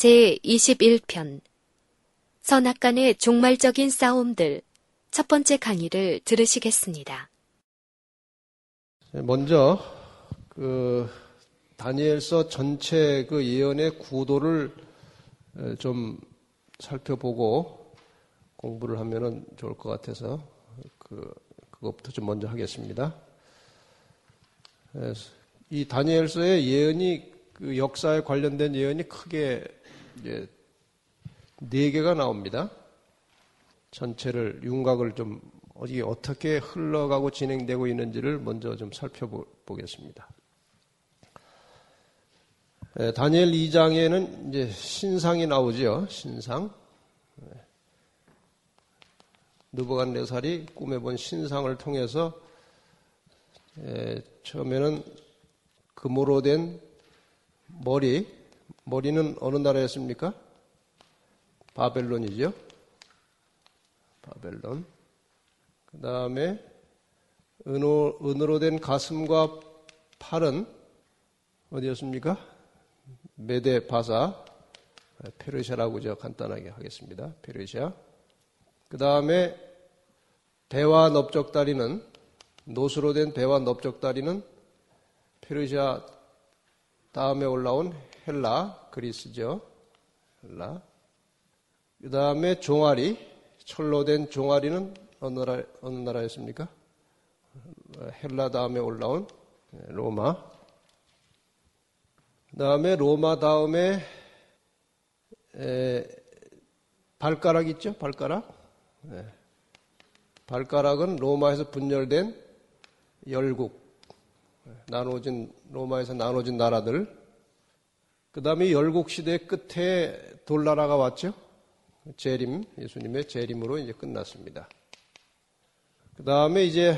제21편 선악간의 종말적인 싸움들 첫 번째 강의를 들으시겠습니다. 먼저 다니엘서 전체 그 예언의 구도를 좀 살펴보고 공부를 하면은 좋을 것 같아서 그것부터 좀 먼저 하겠습니다. 이 다니엘서의 예언이 그 역사에 관련된 예언이 크게 이제 4개가 나옵니다. 전체를 윤곽을 좀 어떻게 흘러가고 진행되고 있는지를 먼저 좀 살펴보겠습니다. 다니엘 2장에는 이제 신상이 나오죠. 신상. 느부갓네살이 꿈에 본 신상을 통해서 처음에는 금으로 된 머리는 어느 나라였습니까? 바벨론이죠. 바벨론. 그 다음에 은으로 된 가슴과 팔은 어디였습니까? 메데 바사, 페르시아라고 제가 간단하게 하겠습니다. 페르시아. 그 다음에 배와 넓적다리는, 노수로 된 배와 넓적다리는 페르시아 다음에 올라온 헬라, 그리스죠. 헬라. 그 다음에 종아리, 철로 된 종아리는 어느 나라였습니까? 헬라 다음에 올라온 로마. 그 다음에 로마 다음에 발가락 있죠? 발가락. 발가락은 로마에서 분열된 열국, 로마에서 나눠진 나라들. 그 다음에 열국 시대 끝에 돌나라가 왔죠? 재림, 예수님의 재림으로 이제 끝났습니다. 그 다음에 이제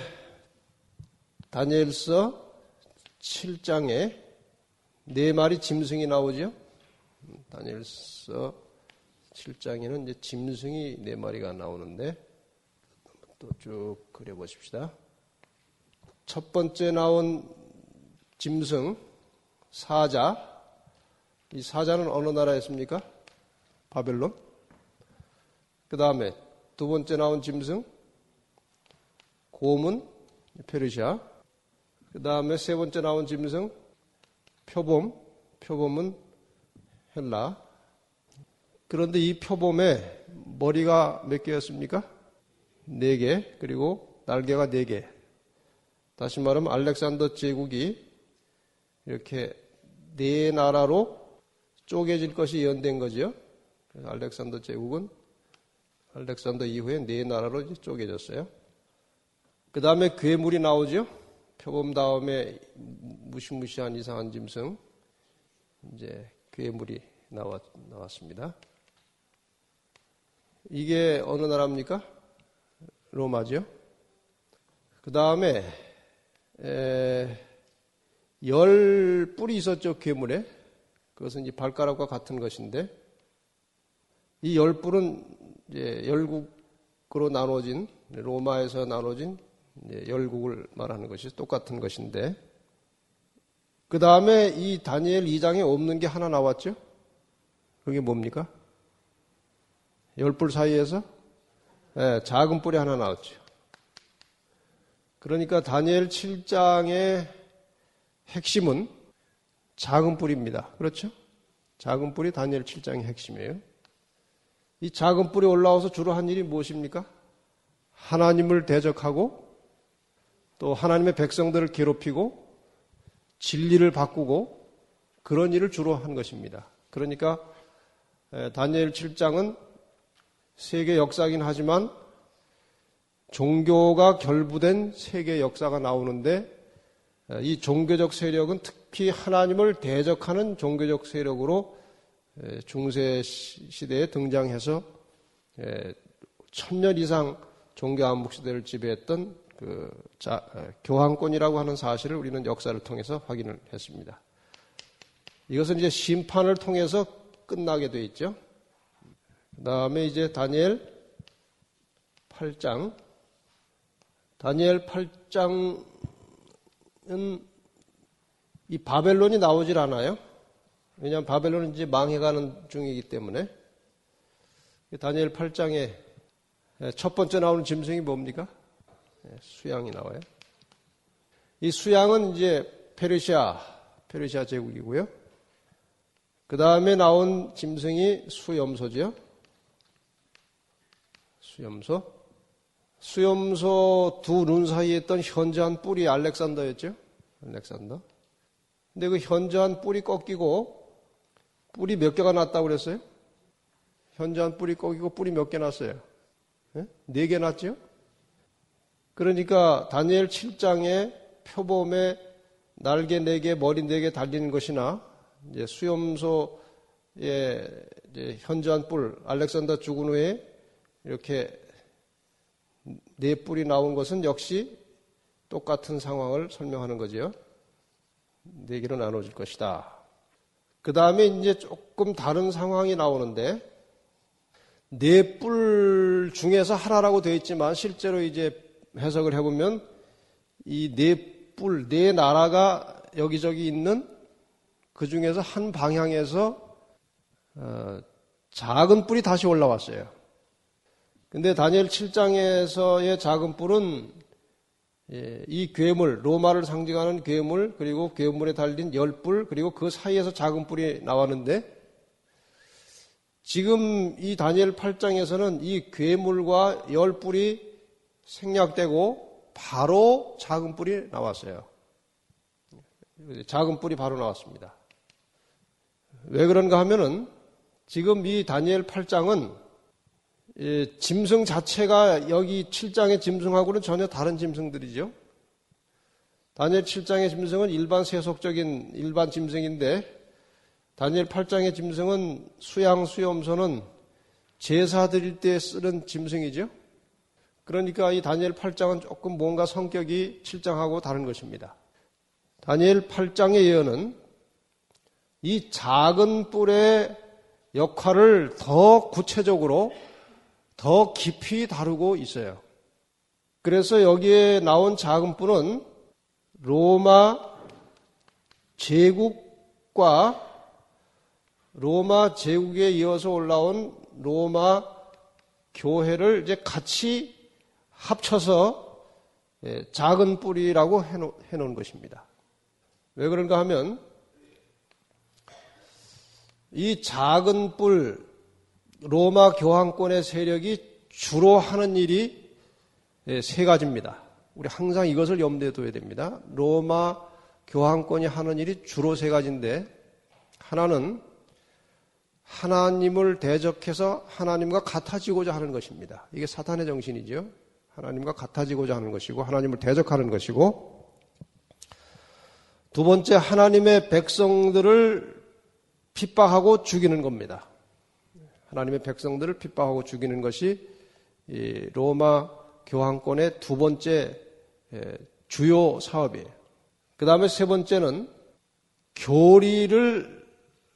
다니엘서 7장에 4마리 짐승이 나오죠? 다니엘서 7장에는 이제 짐승이 4마리가 나오는데 또 쭉 그려보십시다. 첫 번째 나온 짐승, 사자. 이 사자는 어느 나라였습니까? 바벨론. 그 다음에 두 번째 나온 짐승, 곰은 페르시아. 그 다음에 세 번째 나온 짐승, 표범은 헬라. 그런데 이 표범에 머리가 몇 개였습니까? 4개, 그리고 날개가 4개. 다시 말하면 알렉산더 제국이 이렇게 4나라로 쪼개질 것이 예언된 거죠. 그래서 알렉산더 제국은 알렉산더 이후에 4나라로 이제 쪼개졌어요. 그 다음에 괴물이 나오죠. 표범 다음에 무시무시한 이상한 짐승, 이제 괴물이 나왔습니다. 이게 어느 나라입니까? 로마죠. 그 다음에 10뿔이 있었죠, 괴물에. 그것은 이제 발가락과 같은 것인데, 이 10뿔은 이제 열국으로 나눠진, 로마에서 나눠진 열국을 말하는 것이 똑같은 것인데, 그 다음에 이 다니엘 2장에 없는 게 하나 나왔죠? 그게 뭡니까? 10뿔 사이에서 작은 뿔이 하나 나왔죠. 그러니까 다니엘 7장의 핵심은 작은 뿔입니다. 그렇죠? 작은 뿔이 다니엘 7장의 핵심이에요. 이 작은 뿔이 올라와서 주로 한 일이 무엇입니까? 하나님을 대적하고 또 하나님의 백성들을 괴롭히고 진리를 바꾸고 그런 일을 주로 한 것입니다. 그러니까 다니엘 7장은 세계 역사이긴 하지만 종교가 결부된 세계 역사가 나오는데 이 종교적 세력은 특히 하나님을 대적하는 종교적 세력으로 중세 시대에 등장해서 1000년 이상 종교 암묵 시대를 지배했던 교황권이라고 하는 사실을 우리는 역사를 통해서 확인을 했습니다. 이것은 이제 심판을 통해서 끝나게 돼 있죠. 그 다음에 이제 다니엘 8장. 다니엘 8장은 이 바벨론이 나오질 않아요. 왜냐하면 바벨론은 이제 망해가는 중이기 때문에. 다니엘 8장에 첫 번째 나오는 짐승이 뭡니까? 수양이 나와요. 이 수양은 이제 페르시아 제국이고요. 그 다음에 나온 짐승이 수염소죠. 수염소 두 눈 사이에 있던 현저한 뿔이 알렉산더였죠. 알렉산더. 근데 그 현저한 뿔이 꺾이고 뿔이 몇 개가 났다고 그랬어요? 현저한 뿔이 꺾이고 뿔이 몇 개 났어요? 4개 났죠? 그러니까 다니엘 7장에 표범에 날개 4개, 머리 4개 달리는 것이나 이제 수염소의 이제 현저한 뿔, 알렉산더 죽은 후에 이렇게 4뿔이 나온 것은 역시 똑같은 상황을 설명하는 거지요. 4개로 나눠질 것이다. 그 다음에 이제 조금 다른 상황이 나오는데 4뿔 중에서 하나라고 되어 있지만 실제로 이제 해석을 해보면 이 4뿔, 4나라가 여기저기 있는 그 중에서 한 방향에서 작은 뿔이 다시 올라왔어요. 근데 다니엘 7장에서의 작은 뿔은 이 괴물, 로마를 상징하는 괴물, 그리고 괴물에 달린 10뿔, 그리고 그 사이에서 작은 뿔이 나왔는데 지금 이 다니엘 8장에서는 이 괴물과 10뿔이 생략되고 바로 작은 뿔이 나왔어요. 작은 뿔이 바로 나왔습니다. 왜 그런가 하면은 지금 이 다니엘 8장은 짐승 자체가 여기 7장의 짐승하고는 전혀 다른 짐승들이죠. 다니엘 7장의 짐승은 일반 세속적인 일반 짐승인데 다니엘 8장의 짐승은 수양, 수염소는 제사 드릴 때 쓰는 짐승이죠. 그러니까 이 다니엘 8장은 조금 뭔가 성격이 7장하고 다른 것입니다. 다니엘 8장의 예언은 이 작은 뿔의 역할을 더 구체적으로 더 깊이 다루고 있어요. 그래서 여기에 나온 작은 뿔은 로마 제국과 로마 제국에 이어서 올라온 로마 교회를 이제 같이 합쳐서 작은 뿔이라고 해놓은 것입니다. 왜 그런가 하면 이 작은 뿔 로마 교황권의 세력이 주로 하는 일이 3가지입니다. 우리 항상 이것을 염두에 둬야 됩니다. 로마 교황권이 하는 일이 주로 3가지인데 하나는 하나님을 대적해서 하나님과 같아지고자 하는 것입니다. 이게 사탄의 정신이죠. 하나님과 같아지고자 하는 것이고 하나님을 대적하는 것이고 두 번째 하나님의 백성들을 핍박하고 죽이는 겁니다. 하나님의 백성들을 핍박하고 죽이는 것이 이 로마 교황권의 두 번째 주요 사업이에요. 그 다음에 세 번째는 교리를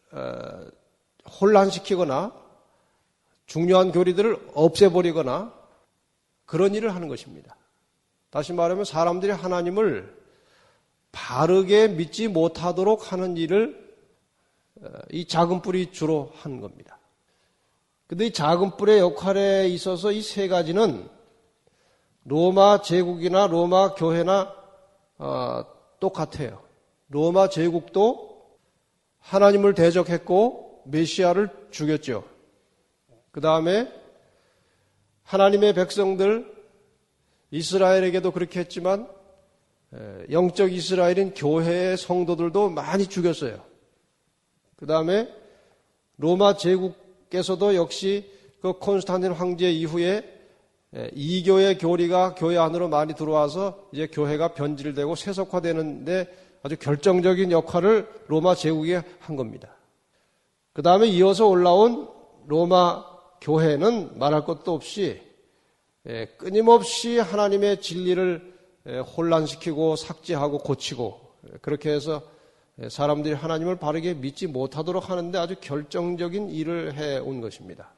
혼란시키거나 중요한 교리들을 없애버리거나 그런 일을 하는 것입니다. 다시 말하면 사람들이 하나님을 바르게 믿지 못하도록 하는 일을 이 작은 뿔이 주로 하는 겁니다. 근데 이 작은 뿔의 역할에 있어서 이 3가지는 로마 제국이나 로마 교회나 똑같아요. 로마 제국도 하나님을 대적했고 메시아를 죽였죠. 그 다음에 하나님의 백성들 이스라엘에게도 그렇게 했지만 영적 이스라엘인 교회의 성도들도 많이 죽였어요. 그 다음에 로마 제국께서도 역시 그 콘스탄틴 황제 이후에 이교의 교리가 교회 안으로 많이 들어와서 이제 교회가 변질되고 세속화되는데 아주 결정적인 역할을 로마 제국이 한 겁니다. 그 다음에 이어서 올라온 로마 교회는 말할 것도 없이 끊임없이 하나님의 진리를 혼란시키고 삭제하고 고치고 그렇게 해서 사람들이 하나님을 바르게 믿지 못하도록 하는데 아주 결정적인 일을 해온 것입니다.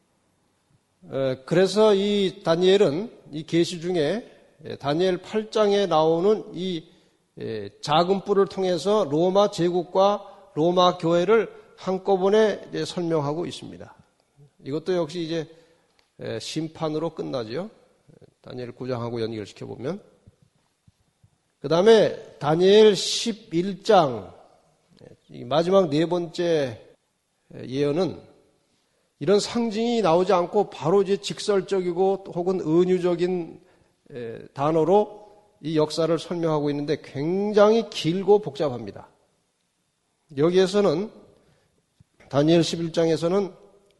그래서 이 다니엘은 이 계시 중에 다니엘 8장에 나오는 이 작은 뿔을 통해서 로마 제국과 로마 교회를 한꺼번에 이제 설명하고 있습니다. 이것도 역시 이제 심판으로 끝나죠. 다니엘 9장하고 연결시켜 보면. 그 다음에 다니엘 11장 마지막 네 번째 예언은 이런 상징이 나오지 않고 바로 이제 직설적이고 혹은 은유적인 단어로 이 역사를 설명하고 있는데 굉장히 길고 복잡합니다. 여기에서는 다니엘 11장에서는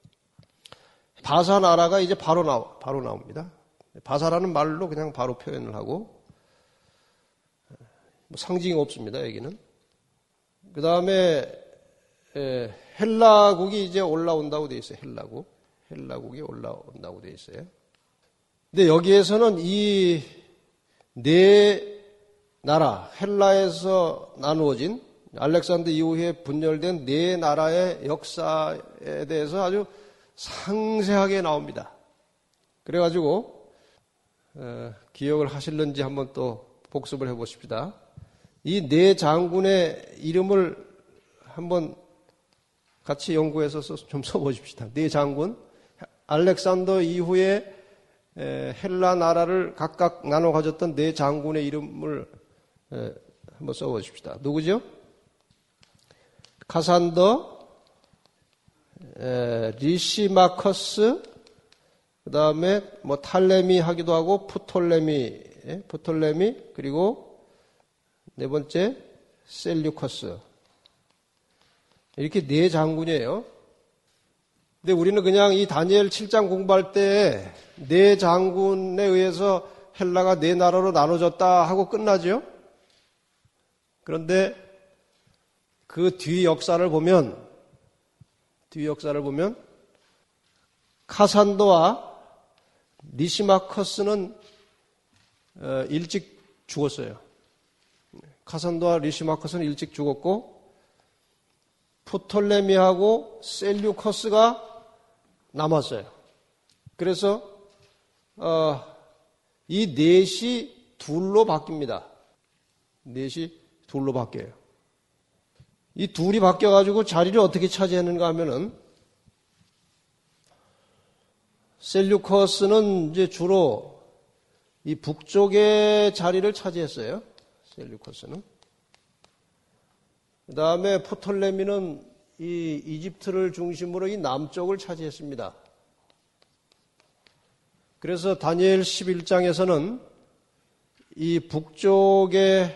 바사 나라가 이제 바로 나옵니다. 바사라는 말로 그냥 바로 표현을 하고 상징이 없습니다. 여기는. 그 다음에 헬라국이 이제 올라온다고 돼 있어요. 헬라국이 올라온다고 돼 있어요. 근데 여기에서는 이 네 나라, 헬라에서 나누어진 알렉산더 이후에 분열된 네 나라의 역사에 대해서 아주 상세하게 나옵니다. 그래가지고 기억을 하실는지 한번 또 복습을 해보십시다. 이 네 장군의 이름을 한번 같이 연구해서 좀 써보십시다. 네 장군, 알렉산더 이후에 헬라 나라를 각각 나눠 가졌던 네 장군의 이름을 한번 써보십시다. 누구죠? 카산더, 리시마커스, 그 다음에 뭐 탈레미 하기도 하고 프톨레미, 그리고 네 번째 셀류커스. 이렇게 네 장군이에요. 근데 우리는 그냥 이 다니엘 7장 공부할 때 네 장군에 의해서 헬라가 네 나라로 나눠졌다 하고 끝나죠. 그런데 그 뒤 역사를 보면 카산도와 리시마커스는 일찍 죽었어요. 카산도와 리시마커스는 일찍 죽었고 프톨레미하고 셀류커스가 남았어요. 그래서 이 넷이 둘로 바뀝니다. 넷이 둘로 바뀌어요. 이 둘이 바뀌어가지고 자리를 어떻게 차지하는가 하면은 셀류커스는 이제 주로 이 북쪽의 자리를 차지했어요. 셀류커스는. 그 다음에 프톨레미는 이 이집트를 중심으로 이 남쪽을 차지했습니다. 그래서 다니엘 11장에서는 이 북쪽의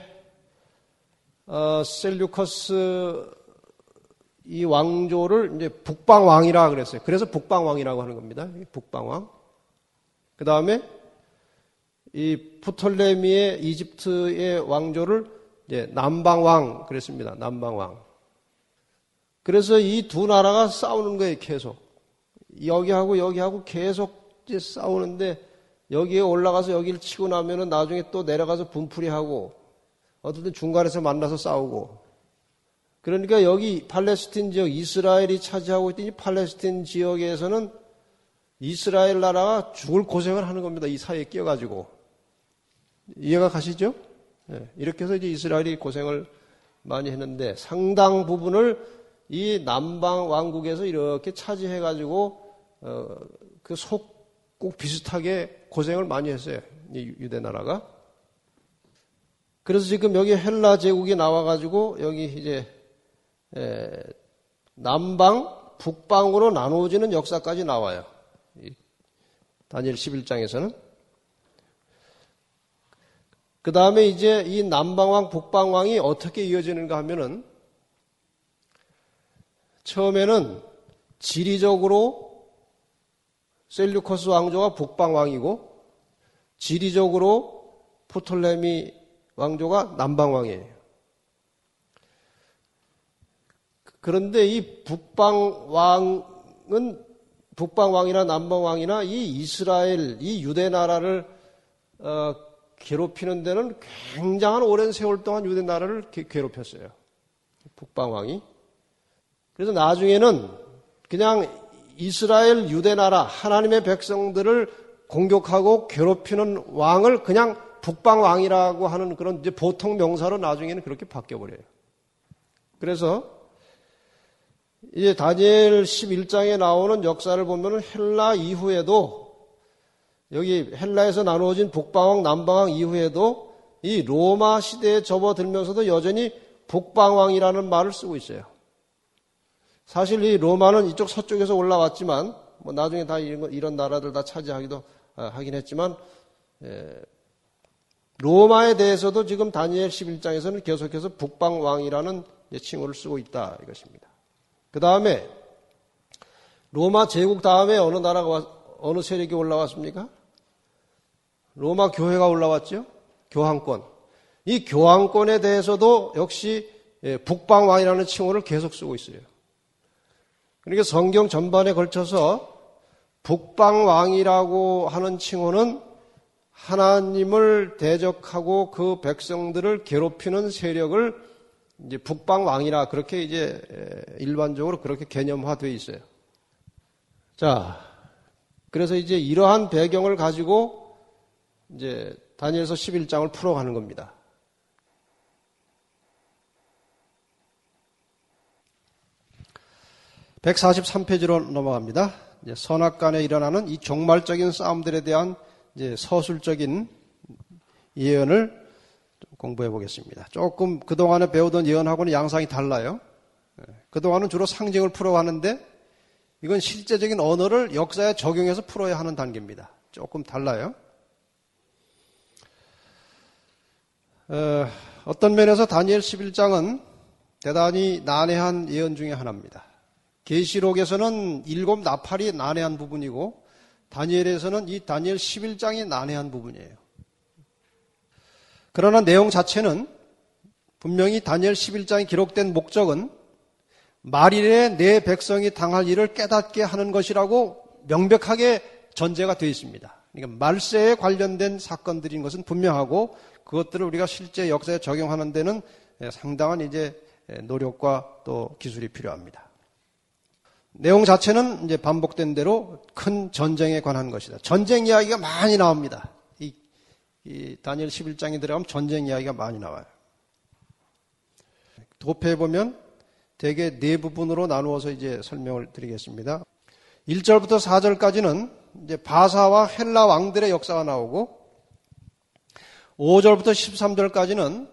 셀류커스 이 왕조를 이제 북방왕이라 그랬어요. 그래서 북방왕이라고 하는 겁니다. 북방왕. 그 다음에 이 프톨레미의 이집트의 왕조를 이제 남방왕 그랬습니다. 남방왕. 그래서 이 두 나라가 싸우는 거예요. 계속. 여기하고 계속 이제 싸우는데 여기에 올라가서 여기를 치고 나면은 나중에 또 내려가서 분풀이하고 어떨 때 중간에서 만나서 싸우고. 그러니까 여기 팔레스틴 지역 이스라엘이 차지하고 있던 이 팔레스틴 지역에서는 이스라엘 나라가 죽을 고생을 하는 겁니다. 이 사이에 끼어가지고. 이해가 가시죠? 네. 이렇게 해서 이제 이스라엘이 고생을 많이 했는데 상당 부분을 이 남방 왕국에서 이렇게 차지해가지고 그 꼭 비슷하게 고생을 많이 했어요. 이 유대 나라가. 그래서 지금 여기 헬라 제국이 나와가지고 여기 이제 남방, 북방으로 나누어지는 역사까지 나와요. 다니엘 11장에서는. 그 다음에 이제 이 남방왕, 북방왕이 어떻게 이어지는가 하면은 처음에는 지리적으로 셀류커스 왕조가 북방왕이고 지리적으로 프톨레미 왕조가 남방왕이에요. 그런데 이 북방왕이나 남방왕이나 이 이스라엘, 이 유대 나라를 괴롭히는 데는 굉장한 오랜 세월 동안 유대 나라를 괴롭혔어요. 북방왕이. 그래서 나중에는 그냥 이스라엘 유대 나라 하나님의 백성들을 공격하고 괴롭히는 왕을 그냥 북방왕이라고 하는 그런 이제 보통 명사로 나중에는 그렇게 바뀌어버려요. 그래서 이제 다니엘 11장에 나오는 역사를 보면은 헬라 이후에도 여기 헬라에서 나누어진 북방왕, 남방왕 이후에도 이 로마 시대에 접어들면서도 여전히 북방왕이라는 말을 쓰고 있어요. 사실 이 로마는 이쪽 서쪽에서 올라왔지만 뭐 나중에 다 이런 나라들 다 차지하기도 하긴 했지만 로마에 대해서도 지금 다니엘 11장에서는 계속해서 북방왕이라는 칭호를 쓰고 있다 이것입니다. 그 다음에 로마 제국 다음에 어느 세력이 올라왔습니까? 로마 교회가 올라왔죠. 교황권. 이 교황권에 대해서도 역시 북방왕이라는 칭호를 계속 쓰고 있어요. 그러니까 성경 전반에 걸쳐서 북방왕이라고 하는 칭호는 하나님을 대적하고 그 백성들을 괴롭히는 세력을 이제 북방왕이라 그렇게 이제 일반적으로 그렇게 개념화되어 있어요. 자, 그래서 이제 이러한 배경을 가지고 이제 다니엘서 11장을 풀어가는 겁니다. (143페이지로) 넘어갑니다. 이제 선악간에 일어나는 이 종말적인 싸움들에 대한 이제 서술적인 예언을 좀 공부해 보겠습니다. 조금 그동안에 배우던 예언하고는 양상이 달라요. 그동안은 주로 상징을 풀어가는데 이건 실제적인 언어를 역사에 적용해서 풀어야 하는 단계입니다. 조금 달라요. 어떤 면에서 다니엘 11장은 대단히 난해한 예언 중에 하나입니다. 계시록에서는 7 나팔이 난해한 부분이고 다니엘에서는 이 다니엘 11장이 난해한 부분이에요. 그러나 내용 자체는 분명히 다니엘 11장이 기록된 목적은 말일에 내 백성이 당할 일을 깨닫게 하는 것이라고 명백하게 전제가 되어 있습니다. 그러니까 말세에 관련된 사건들인 것은 분명하고 그것들을 우리가 실제 역사에 적용하는 데는 상당한 이제 노력과 또 기술이 필요합니다. 내용 자체는 이제 반복된 대로 큰 전쟁에 관한 것이다. 전쟁 이야기가 많이 나옵니다. 이 다니엘 11장에 들어가면 전쟁 이야기가 많이 나와요. 도표에 보면 대개 네 부분으로 나누어서 이제 설명을 드리겠습니다. 1절부터 4절까지는 이제 바사와 헬라 왕들의 역사가 나오고 5절부터 13절까지는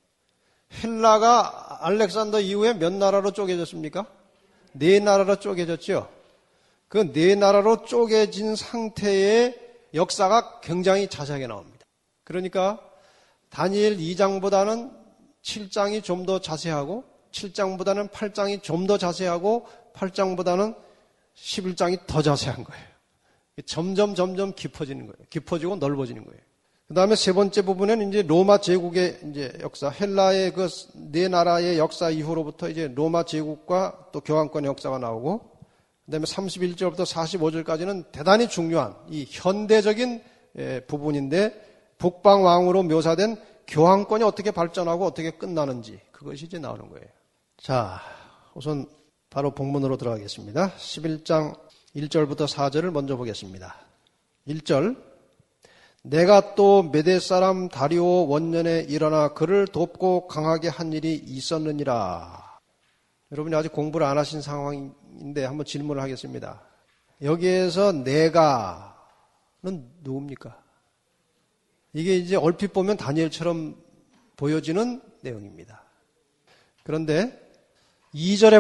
헬라가 알렉산더 이후에 몇 나라로 쪼개졌습니까? 4나라로 쪼개졌죠. 그 4나라로 쪼개진 상태의 역사가 굉장히 자세하게 나옵니다. 그러니까 다니엘 2장보다는 7장이 좀 더 자세하고 7장보다는 8장이 좀 더 자세하고 8장보다는 11장이 더 자세한 거예요. 점점 깊어지는 거예요. 깊어지고 넓어지는 거예요. 그 다음에 세 번째 부분은 이제 로마 제국의 이제 역사, 헬라의 그 4나라의 역사 이후로부터 이제 로마 제국과 또 교황권의 역사가 나오고, 그 다음에 31절부터 45절까지는 대단히 중요한 이 현대적인 부분인데 북방왕으로 묘사된 교황권이 어떻게 발전하고 어떻게 끝나는지 그것이 이제 나오는 거예요. 자, 우선 바로 본문으로 들어가겠습니다. 11장 1절부터 4절을 먼저 보겠습니다. 1절, 내가 또 메대 사람 다리오 원년에 일어나 그를 돕고 강하게 한 일이 있었느니라. 여러분이 아직 공부를 안 하신 상황인데 한번 질문을 하겠습니다. 여기에서 내가는 누굽니까? 이게 이제 얼핏 보면 다니엘처럼 보여지는 내용입니다. 그런데 2절에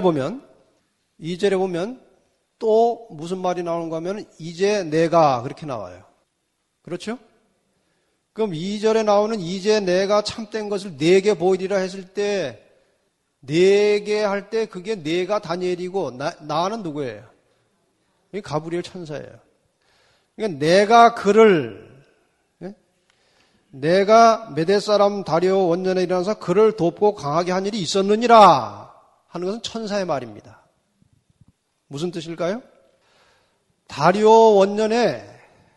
보면 또 무슨 말이 나오는가 하면 이제 내가 그렇게 나와요. 그렇죠? 그럼 2절에 나오는 이제 내가 참된 것을 내게 보이리라 했을 때 내게 할 때 그게 내가 다니엘이고 나는 누구예요? 이게 가브리엘 천사예요. 그러니까 내가 메대 사람 다리오 원년에 일어나서 그를 돕고 강하게 한 일이 있었느니라 하는 것은 천사의 말입니다. 무슨 뜻일까요? 다리오 원년에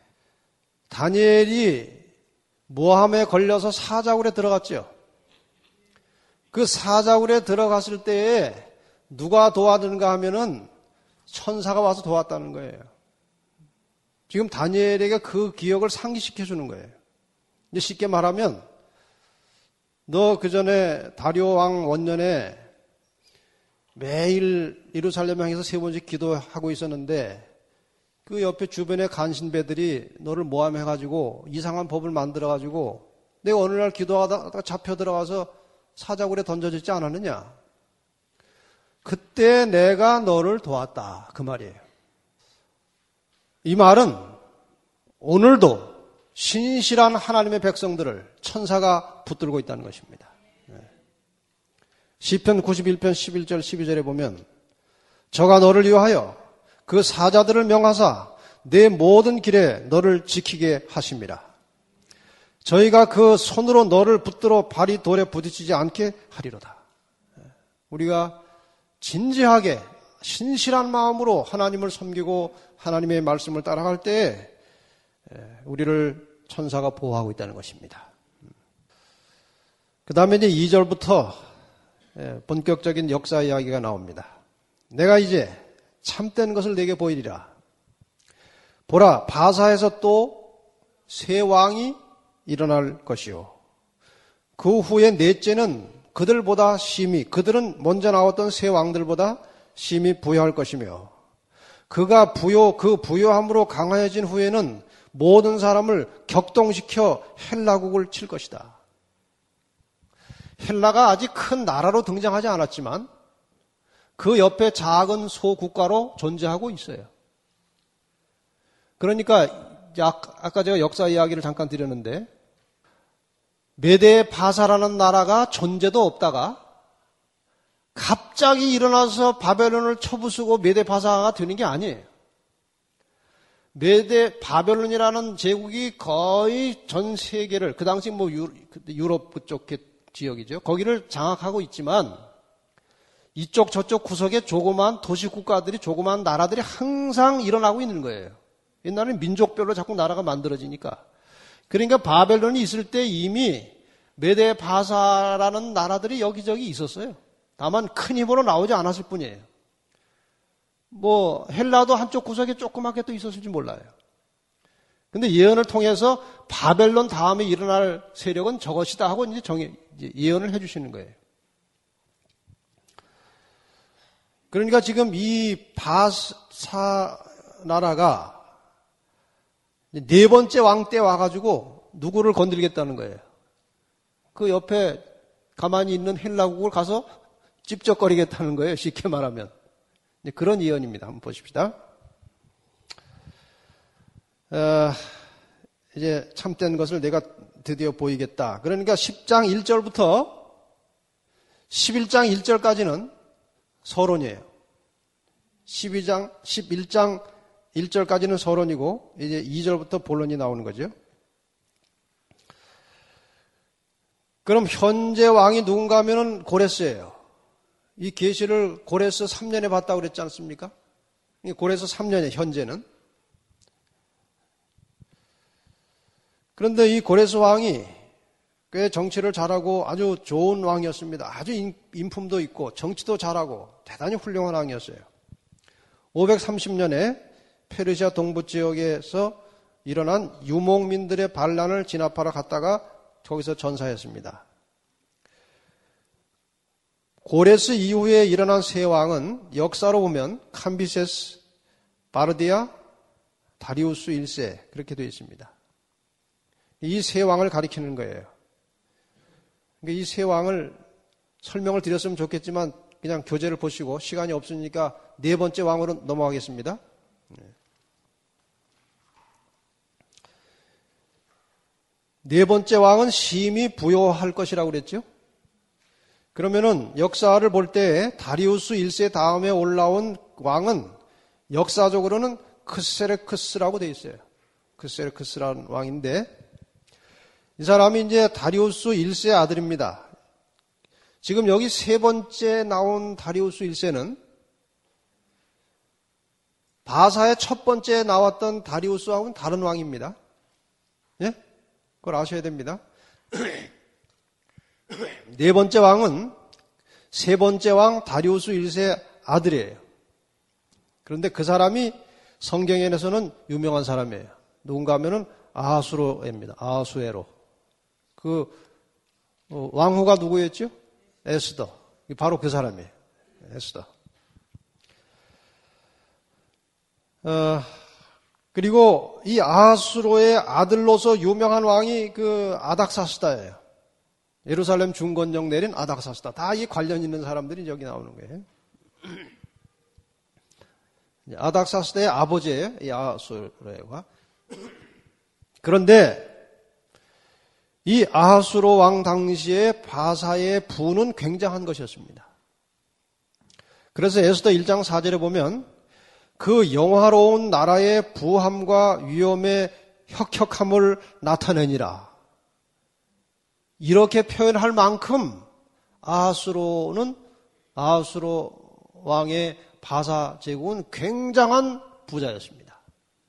다니엘이 모함에 걸려서 사자굴에 들어갔죠. 그 사자굴에 들어갔을 때에 누가 도와주는가 하면은 천사가 와서 도왔다는 거예요. 지금 다니엘에게 그 기억을 상기시켜 주는 거예요. 이제 쉽게 말하면 너 그 전에 다리오 왕 원년에 매일 예루살렘 향해서 3번씩 기도하고 있었는데 그 옆에 주변의 간신배들이 너를 모함해가지고 이상한 법을 만들어가지고 내가 어느 날 기도하다가 잡혀 들어가서 사자굴에 던져졌지 않았느냐? 그때 내가 너를 도왔다. 그 말이에요. 이 말은 오늘도 신실한 하나님의 백성들을 천사가 붙들고 있다는 것입니다. 시편 91편 11절 12절에 보면 저가 너를 위하여 그 사자들을 명하사 내 모든 길에 너를 지키게 하심이라. 저희가 그 손으로 너를 붙들어 발이 돌에 부딪히지 않게 하리로다. 우리가 진지하게 신실한 마음으로 하나님을 섬기고 하나님의 말씀을 따라갈 때에 우리를 천사가 보호하고 있다는 것입니다. 그 다음에 이제 2절부터 본격적인 역사 이야기가 나옵니다. 내가 이제 참된 것을 내게 보이리라. 보라, 바사에서 또 새 왕이 일어날 것이요. 그 후에 넷째는 그들보다 심히, 그들은 먼저 나왔던 새 왕들보다 심히 부여할 것이며 그가 그 부여함으로 강하여진 후에는 모든 사람을 격동시켜 헬라국을 칠 것이다. 헬라가 아직 큰 나라로 등장하지 않았지만 그 옆에 작은 소국가로 존재하고 있어요. 그러니까 아까 제가 역사 이야기를 잠깐 드렸는데 메데 바사라는 나라가 존재도 없다가 갑자기 일어나서 바벨론을 쳐부수고 메데 바사가 되는 게 아니에요. 메데 바벨론이라는 제국이 거의 전 세계를 그 당시 뭐 유럽 그쪽 지역이죠. 거기를 장악하고 있지만 이쪽 저쪽 구석에 조그마한 도시 국가들이 조그마한 나라들이 항상 일어나고 있는 거예요. 옛날에는 민족별로 자꾸 나라가 만들어지니까. 그러니까 바벨론이 있을 때 이미 메데 바사라는 나라들이 여기저기 있었어요. 다만 큰 힘으로 나오지 않았을 뿐이에요. 뭐 헬라도 한쪽 구석에 조그맣게 또 있었을지 몰라요. 근데 예언을 통해서 바벨론 다음에 일어날 세력은 저것이다 하고 이제 예언을 해주시는 거예요. 그러니까 지금 이 바사 나라가 네 번째 왕 때 와가지고 누구를 건드리겠다는 거예요. 그 옆에 가만히 있는 헬라국을 가서 찝쩍거리겠다는 거예요. 쉽게 말하면. 그런 예언입니다. 한번 보십시다. 이제 참된 것을 내가 드디어 보이겠다. 그러니까 10장 1절부터 11장 1절까지는 서론이에요. 11장 1절까지는 서론이고 이제 2절부터 본론이 나오는 거죠. 그럼 현재 왕이 누군가 하면은 고레스예요. 이 계시를 고레스 3년에 봤다고 그랬지 않습니까? 고레스 3년에 현재는. 그런데 이 고레스 왕이 꽤 정치를 잘하고 아주 좋은 왕이었습니다. 아주 인품도 있고 정치도 잘하고 대단히 훌륭한 왕이었어요. 530년에 페르시아 동부 지역에서 일어난 유목민들의 반란을 진압하러 갔다가 거기서 전사했습니다. 고레스 이후에 일어난 세 왕은 역사로 보면 캄비세스, 바르디아, 다리우스 1세 그렇게 되어 있습니다. 이 세 왕을 가리키는 거예요. 이 세 왕을 설명을 드렸으면 좋겠지만 그냥 교재를 보시고 시간이 없으니까 네 번째 왕으로 넘어가겠습니다. 네 번째 왕은 심히 부여할 것이라고 그랬죠. 그러면은 역사를 볼 때 다리우스 1세 다음에 올라온 왕은 역사적으로는 크세르크스라고 되어 있어요. 크세르크스라는 왕인데 이 사람이 이제 다리우스 1세 아들입니다. 지금 여기 세 번째 나온 다리우스 1세는 바사의 첫 번째 나왔던 다리우스 왕은 다른 왕입니다. 예? 그걸 아셔야 됩니다. 네 번째 왕은 세 번째 왕 다리우스 1세 아들이에요. 그런데 그 사람이 성경에서는 유명한 사람이에요. 누군가 하면은 아하수로입니다. 아하수에로. 왕후가 누구였죠? 에스더. 바로 그 사람이에요. 에스더. 그리고 이 아하수로의 아들로서 유명한 왕이 그 아닥사스다예요. 예루살렘 중건정 내린 아닥사스다. 다 이 관련 있는 사람들이 여기 나오는 거예요. 아닥사스다의 아버지예요. 이 아하수로가. 그런데 이 아하수로 왕 당시에 바사의 부는 굉장한 것이었습니다. 그래서 에스더 1장 4절에 보면 그 영화로운 나라의 부함과 위엄의 혁혁함을 나타내니라. 이렇게 표현할 만큼 아하수로 왕의 바사 제국은 굉장한 부자였습니다.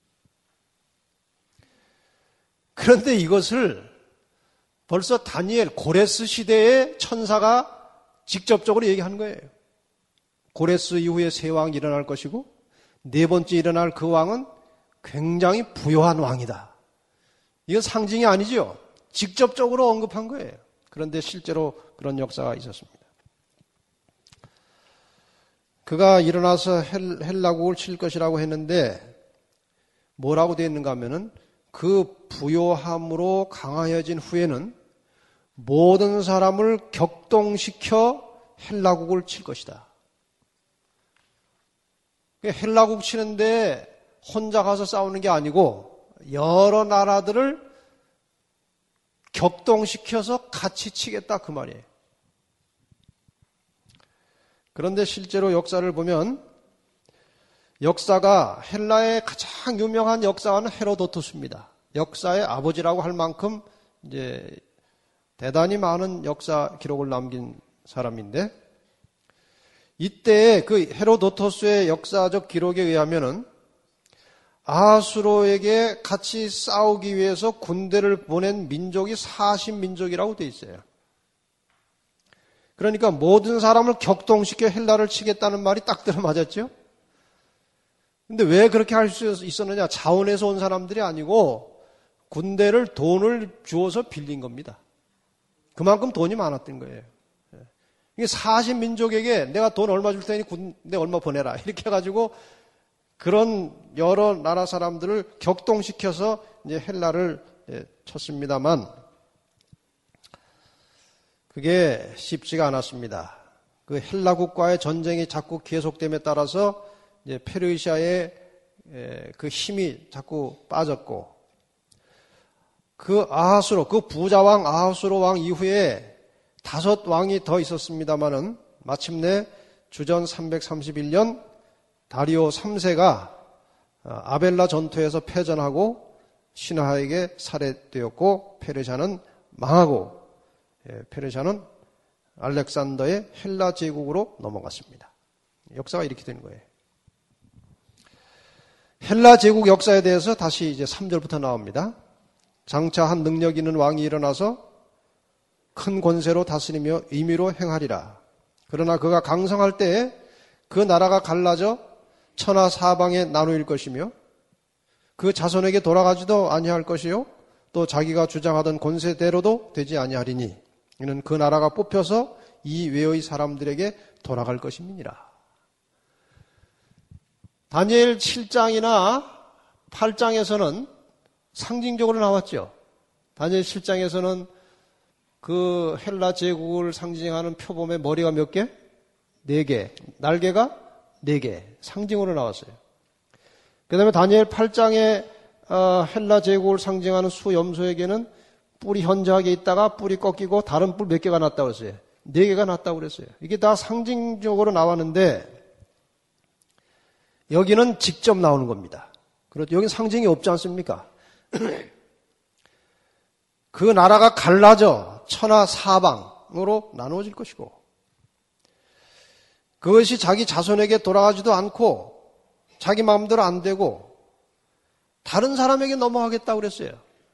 그런데 이것을 벌써 다니엘 고레스 시대의 천사가 직접적으로 얘기하는 거예요. 고레스 이후에 새 왕이 일어날 것이고 네 번째 일어날 그 왕은 굉장히 부요한 왕이다. 이건 상징이 아니죠. 직접적으로 언급한 거예요. 그런데 실제로 그런 역사가 있었습니다. 그가 일어나서 헬라국을 칠 것이라고 했는데 뭐라고 되어 있는가 하면은 그 부요함으로 강하여진 후에는 모든 사람을 격동시켜 헬라국을 칠 것이다. 헬라국 치는데 혼자 가서 싸우는 게 아니고 여러 나라들을 격동시켜서 같이 치겠다 그 말이에요. 그런데 실제로 역사를 보면 역사가 헬라의 가장 유명한 역사가는 헤로도토스입니다. 역사의 아버지라고 할 만큼 이제 대단히 많은 역사 기록을 남긴 사람인데 이때 그 헤로도토스의 역사적 기록에 의하면은 아하수로에게 같이 싸우기 위해서 군대를 보낸 민족이 40민족이라고 돼 있어요. 그러니까 모든 사람을 격동시켜 헬라를 치겠다는 말이 딱 들어맞았죠. 근데 왜 그렇게 할 수 있었느냐? 자원에서 온 사람들이 아니고 군대를 돈을 주어서 빌린 겁니다. 그만큼 돈이 많았던 거예요. 이게 40민족에게 내가 돈 얼마 줄 테니 군대 얼마 보내라. 이렇게 해가지고 그런 여러 나라 사람들을 격동시켜서 이제 헬라를 쳤습니다만 그게 쉽지가 않았습니다. 그 헬라국과의 전쟁이 자꾸 계속됨에 따라서 이제 페르시아의 그 힘이 자꾸 빠졌고 그 아하수로, 그 부자왕 아하수로 왕 이후에 5 왕이 더 있었습니다마는 마침내 주전 331년 다리오 3세가 아벨라 전투에서 패전하고 신하에게 살해되었고 페르시아는 망하고 페르시아는 알렉산더의 헬라 제국으로 넘어갔습니다. 역사가 이렇게 되는 거예요. 헬라 제국 역사에 대해서 다시 이제 3절부터 나옵니다. 장차 한 능력 있는 왕이 일어나서 큰 권세로 다스리며 임의로 행하리라. 그러나 그가 강성할 때에 그 나라가 갈라져 천하 사방에 나누일 것이며 그 자손에게 돌아가지도 아니할 것이요 또 자기가 주장하던 권세대로도 되지 아니하리니 이는 그 나라가 뽑혀서 이 외의 사람들에게 돌아갈 것임이니라. 다니엘 7장이나 8장에서는 상징적으로 나왔죠. 다니엘 7장에서는 그 헬라 제국을 상징하는 표범의 머리가 몇 개? 4개. 날개가 4개. 상징으로 나왔어요. 그 다음에 다니엘 8장에 헬라 제국을 상징하는 수염소에게는 뿔이 현저하게 있다가 뿔이 꺾이고 다른 뿔 몇 개가 났다고 그랬어요. 4개가 났다고 그랬어요. 이게 다 상징적으로 나왔는데 여기는 직접 나오는 겁니다. 그렇죠. 여기 상징이 없지 않습니까? 그 나라가 갈라져 천하 사방으로 나누어질 것이고 그것이 자기 자손에게 돌아가지도 않고 자기 마음대로 안 되고 다른 사람에게 넘어가겠다고 그랬어요.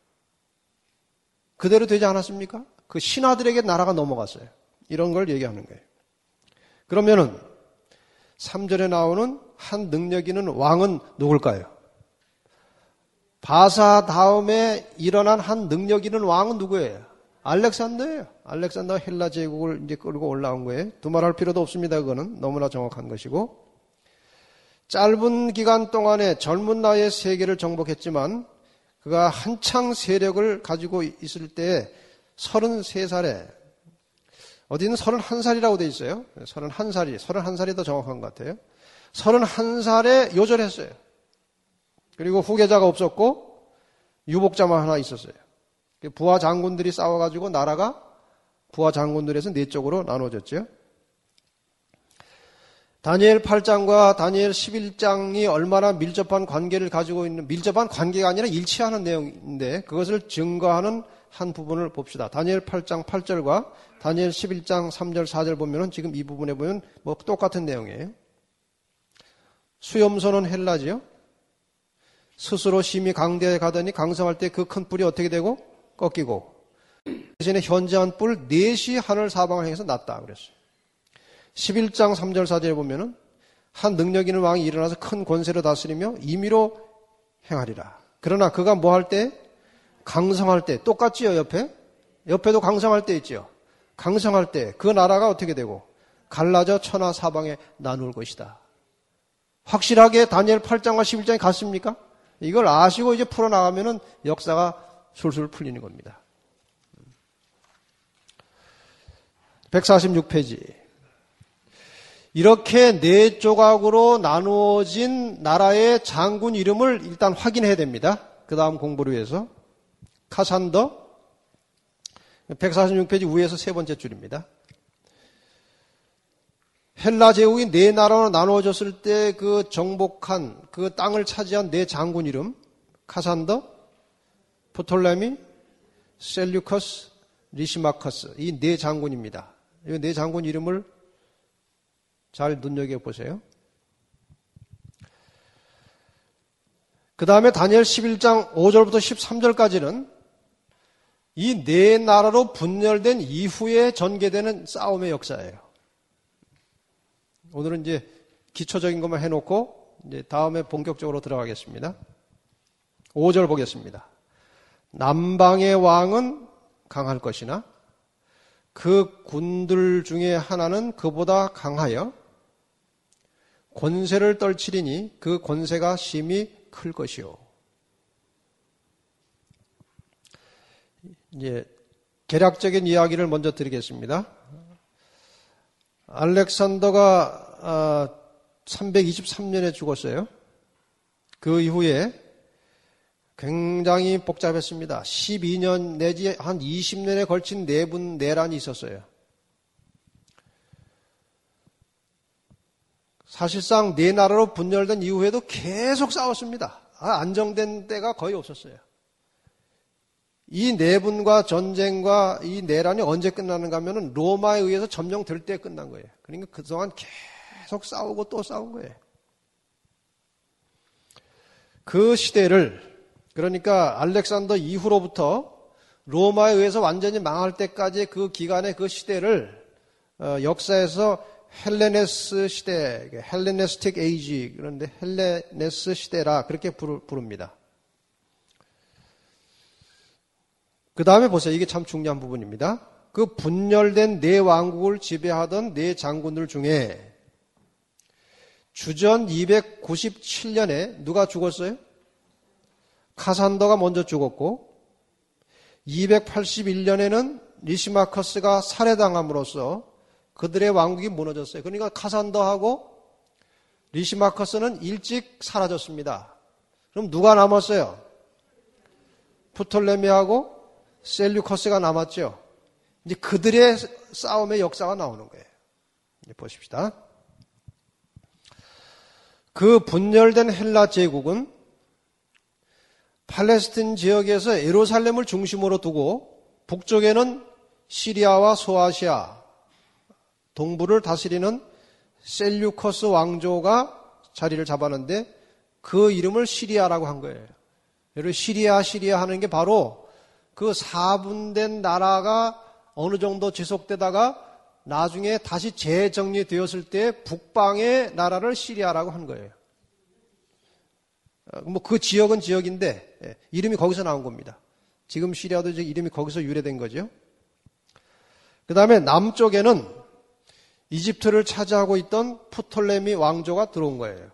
그대로 되지 않았습니까? 그 신하들에게 나라가 넘어갔어요. 이런 걸 얘기하는 거예요. 그러면은 3절에 나오는 한 능력 있는 왕은 누굴까요? 바사 다음에 일어난 한 능력 있는 왕은 누구예요? 알렉산더예요. 알렉산더가 헬라 제국을 이제 끌고 올라온 거예요. 두말할 필요도 없습니다. 그거는 너무나 정확한 것이고, 짧은 기간 동안에 젊은 나이에 세계를 정복했지만 그가 한창 세력을 가지고 있을 때 33살에, 어디는 31살이라고 돼 있어요. 31살이 더 정확한 것 같아요. 31살에 요절했어요. 그리고 후계자가 없었고 유복자만 하나 있었어요. 부하 장군들이 싸워가지고 나라가 부하 장군들에서 네 쪽으로 나눠졌죠. 다니엘 8장과 다니엘 11장이 얼마나 밀접한 관계를 가지고 있는, 밀접한 관계가 아니라 일치하는 내용인데 그것을 증거하는 한 부분을 봅시다. 다니엘 8장 8절과 다니엘 11장 3절 4절 보면은 지금 이 부분에 보면 뭐 똑같은 내용이에요. 수염소는 헬라지요. 스스로 심히 강대에 가더니 강성할 때 그 큰 뿔이 어떻게 되고 꺾이고, 대신에 현저한 뿔 넷이 하늘 사방을 향해서 났다 그랬어요. 11장 3절 4절에 보면은 한 능력 있는 왕이 일어나서 큰 권세로 다스리며 임의로 행하리라. 그러나 그가 뭐 할 때? 강성할 때. 똑같지요, 옆에도 강성할 때 있죠. 강성할 때 그 나라가 어떻게 되고 갈라져 천하 사방에 나눌 것이다. 확실하게 다니엘 8장과 11장이 같습니까? 이걸 아시고 이제 풀어나가면은 역사가 술술 풀리는 겁니다. 146페이지. 이렇게 네 조각으로 나누어진 나라의 장군 이름을 일단 확인해야 됩니다. 그 다음 공부를 위해서. 카산더, 146페이지 위에서 세 번째 줄입니다. 헬라 제국이 네 나라로 나누어졌을 때 그 정복한, 그 땅을 차지한 네 장군 이름, 카산더, 프톨레미, 셀류커스, 리시마커스, 이 네 장군입니다. 이 네 장군 이름을 잘 눈여겨보세요. 그 다음에 다니엘 11장 5절부터 13절까지는 이 네 나라로 분열된 이후에 전개되는 싸움의 역사예요. 오늘은 이제 기초적인 것만 해놓고 이제 다음에 본격적으로 들어가겠습니다. 5절 보겠습니다. 남방의 왕은 강할 것이나 그 군들 중에 하나는 그보다 강하여 권세를 떨치리니 그 권세가 심히 클 것이요. 이제 개략적인 이야기를 먼저 드리겠습니다. 알렉산더가 323년에 죽었어요. 그 이후에 굉장히 복잡했습니다. 12년 내지 한 20년에 걸친 내란이 있었어요. 사실상 네 나라로 분열된 이후에도 계속 싸웠습니다. 안정된 때가 거의 없었어요. 이 내분과 전쟁과 이 내란이 언제 끝나는가 하면은 로마에 의해서 점령될 때 끝난 거예요. 그러니까 그동안 계속 싸우고 또 싸운 거예요. 그 시대를, 그러니까 알렉산더 이후로부터 로마에 의해서 완전히 망할 때까지 그 기간의 그 시대를 역사에서 헬레네스 시대, 헬레네스틱 에이지, 그런데 헬레네스 시대라 그렇게 부릅니다. 그 다음에 보세요. 이게 참 중요한 부분입니다. 그 분열된 네 왕국을 지배하던 네 장군들 중에 주전 297년에 누가 죽었어요? 카산더가 먼저 죽었고 281년에는 리시마커스가 살해당함으로써 그들의 왕국이 무너졌어요. 그러니까 카산더하고 리시마커스는 일찍 사라졌습니다. 그럼 누가 남았어요? 프톨레미하고 셀류커스가 남았죠. 이제 그들의 싸움의 역사가 나오는 거예요. 이제 보십시다. 그 분열된 헬라 제국은 팔레스틴 지역에서 예루살렘을 중심으로 두고 북쪽에는 시리아와 소아시아, 동부를 다스리는 셀류커스 왕조가 자리를 잡았는데 그 이름을 시리아라고 한 거예요. 여러분 시리아 하는 게 바로 그 사분된 나라가 어느 정도 지속되다가 나중에 다시 재정리되었을 때 북방의 나라를 시리아라고 한 거예요. 뭐 그 지역은 지역인데 이름이 거기서 나온 겁니다. 지금 시리아도 이름이 거기서 유래된 거죠. 그 다음에 남쪽에는 이집트를 차지하고 있던 프톨레미 왕조가 들어온 거예요.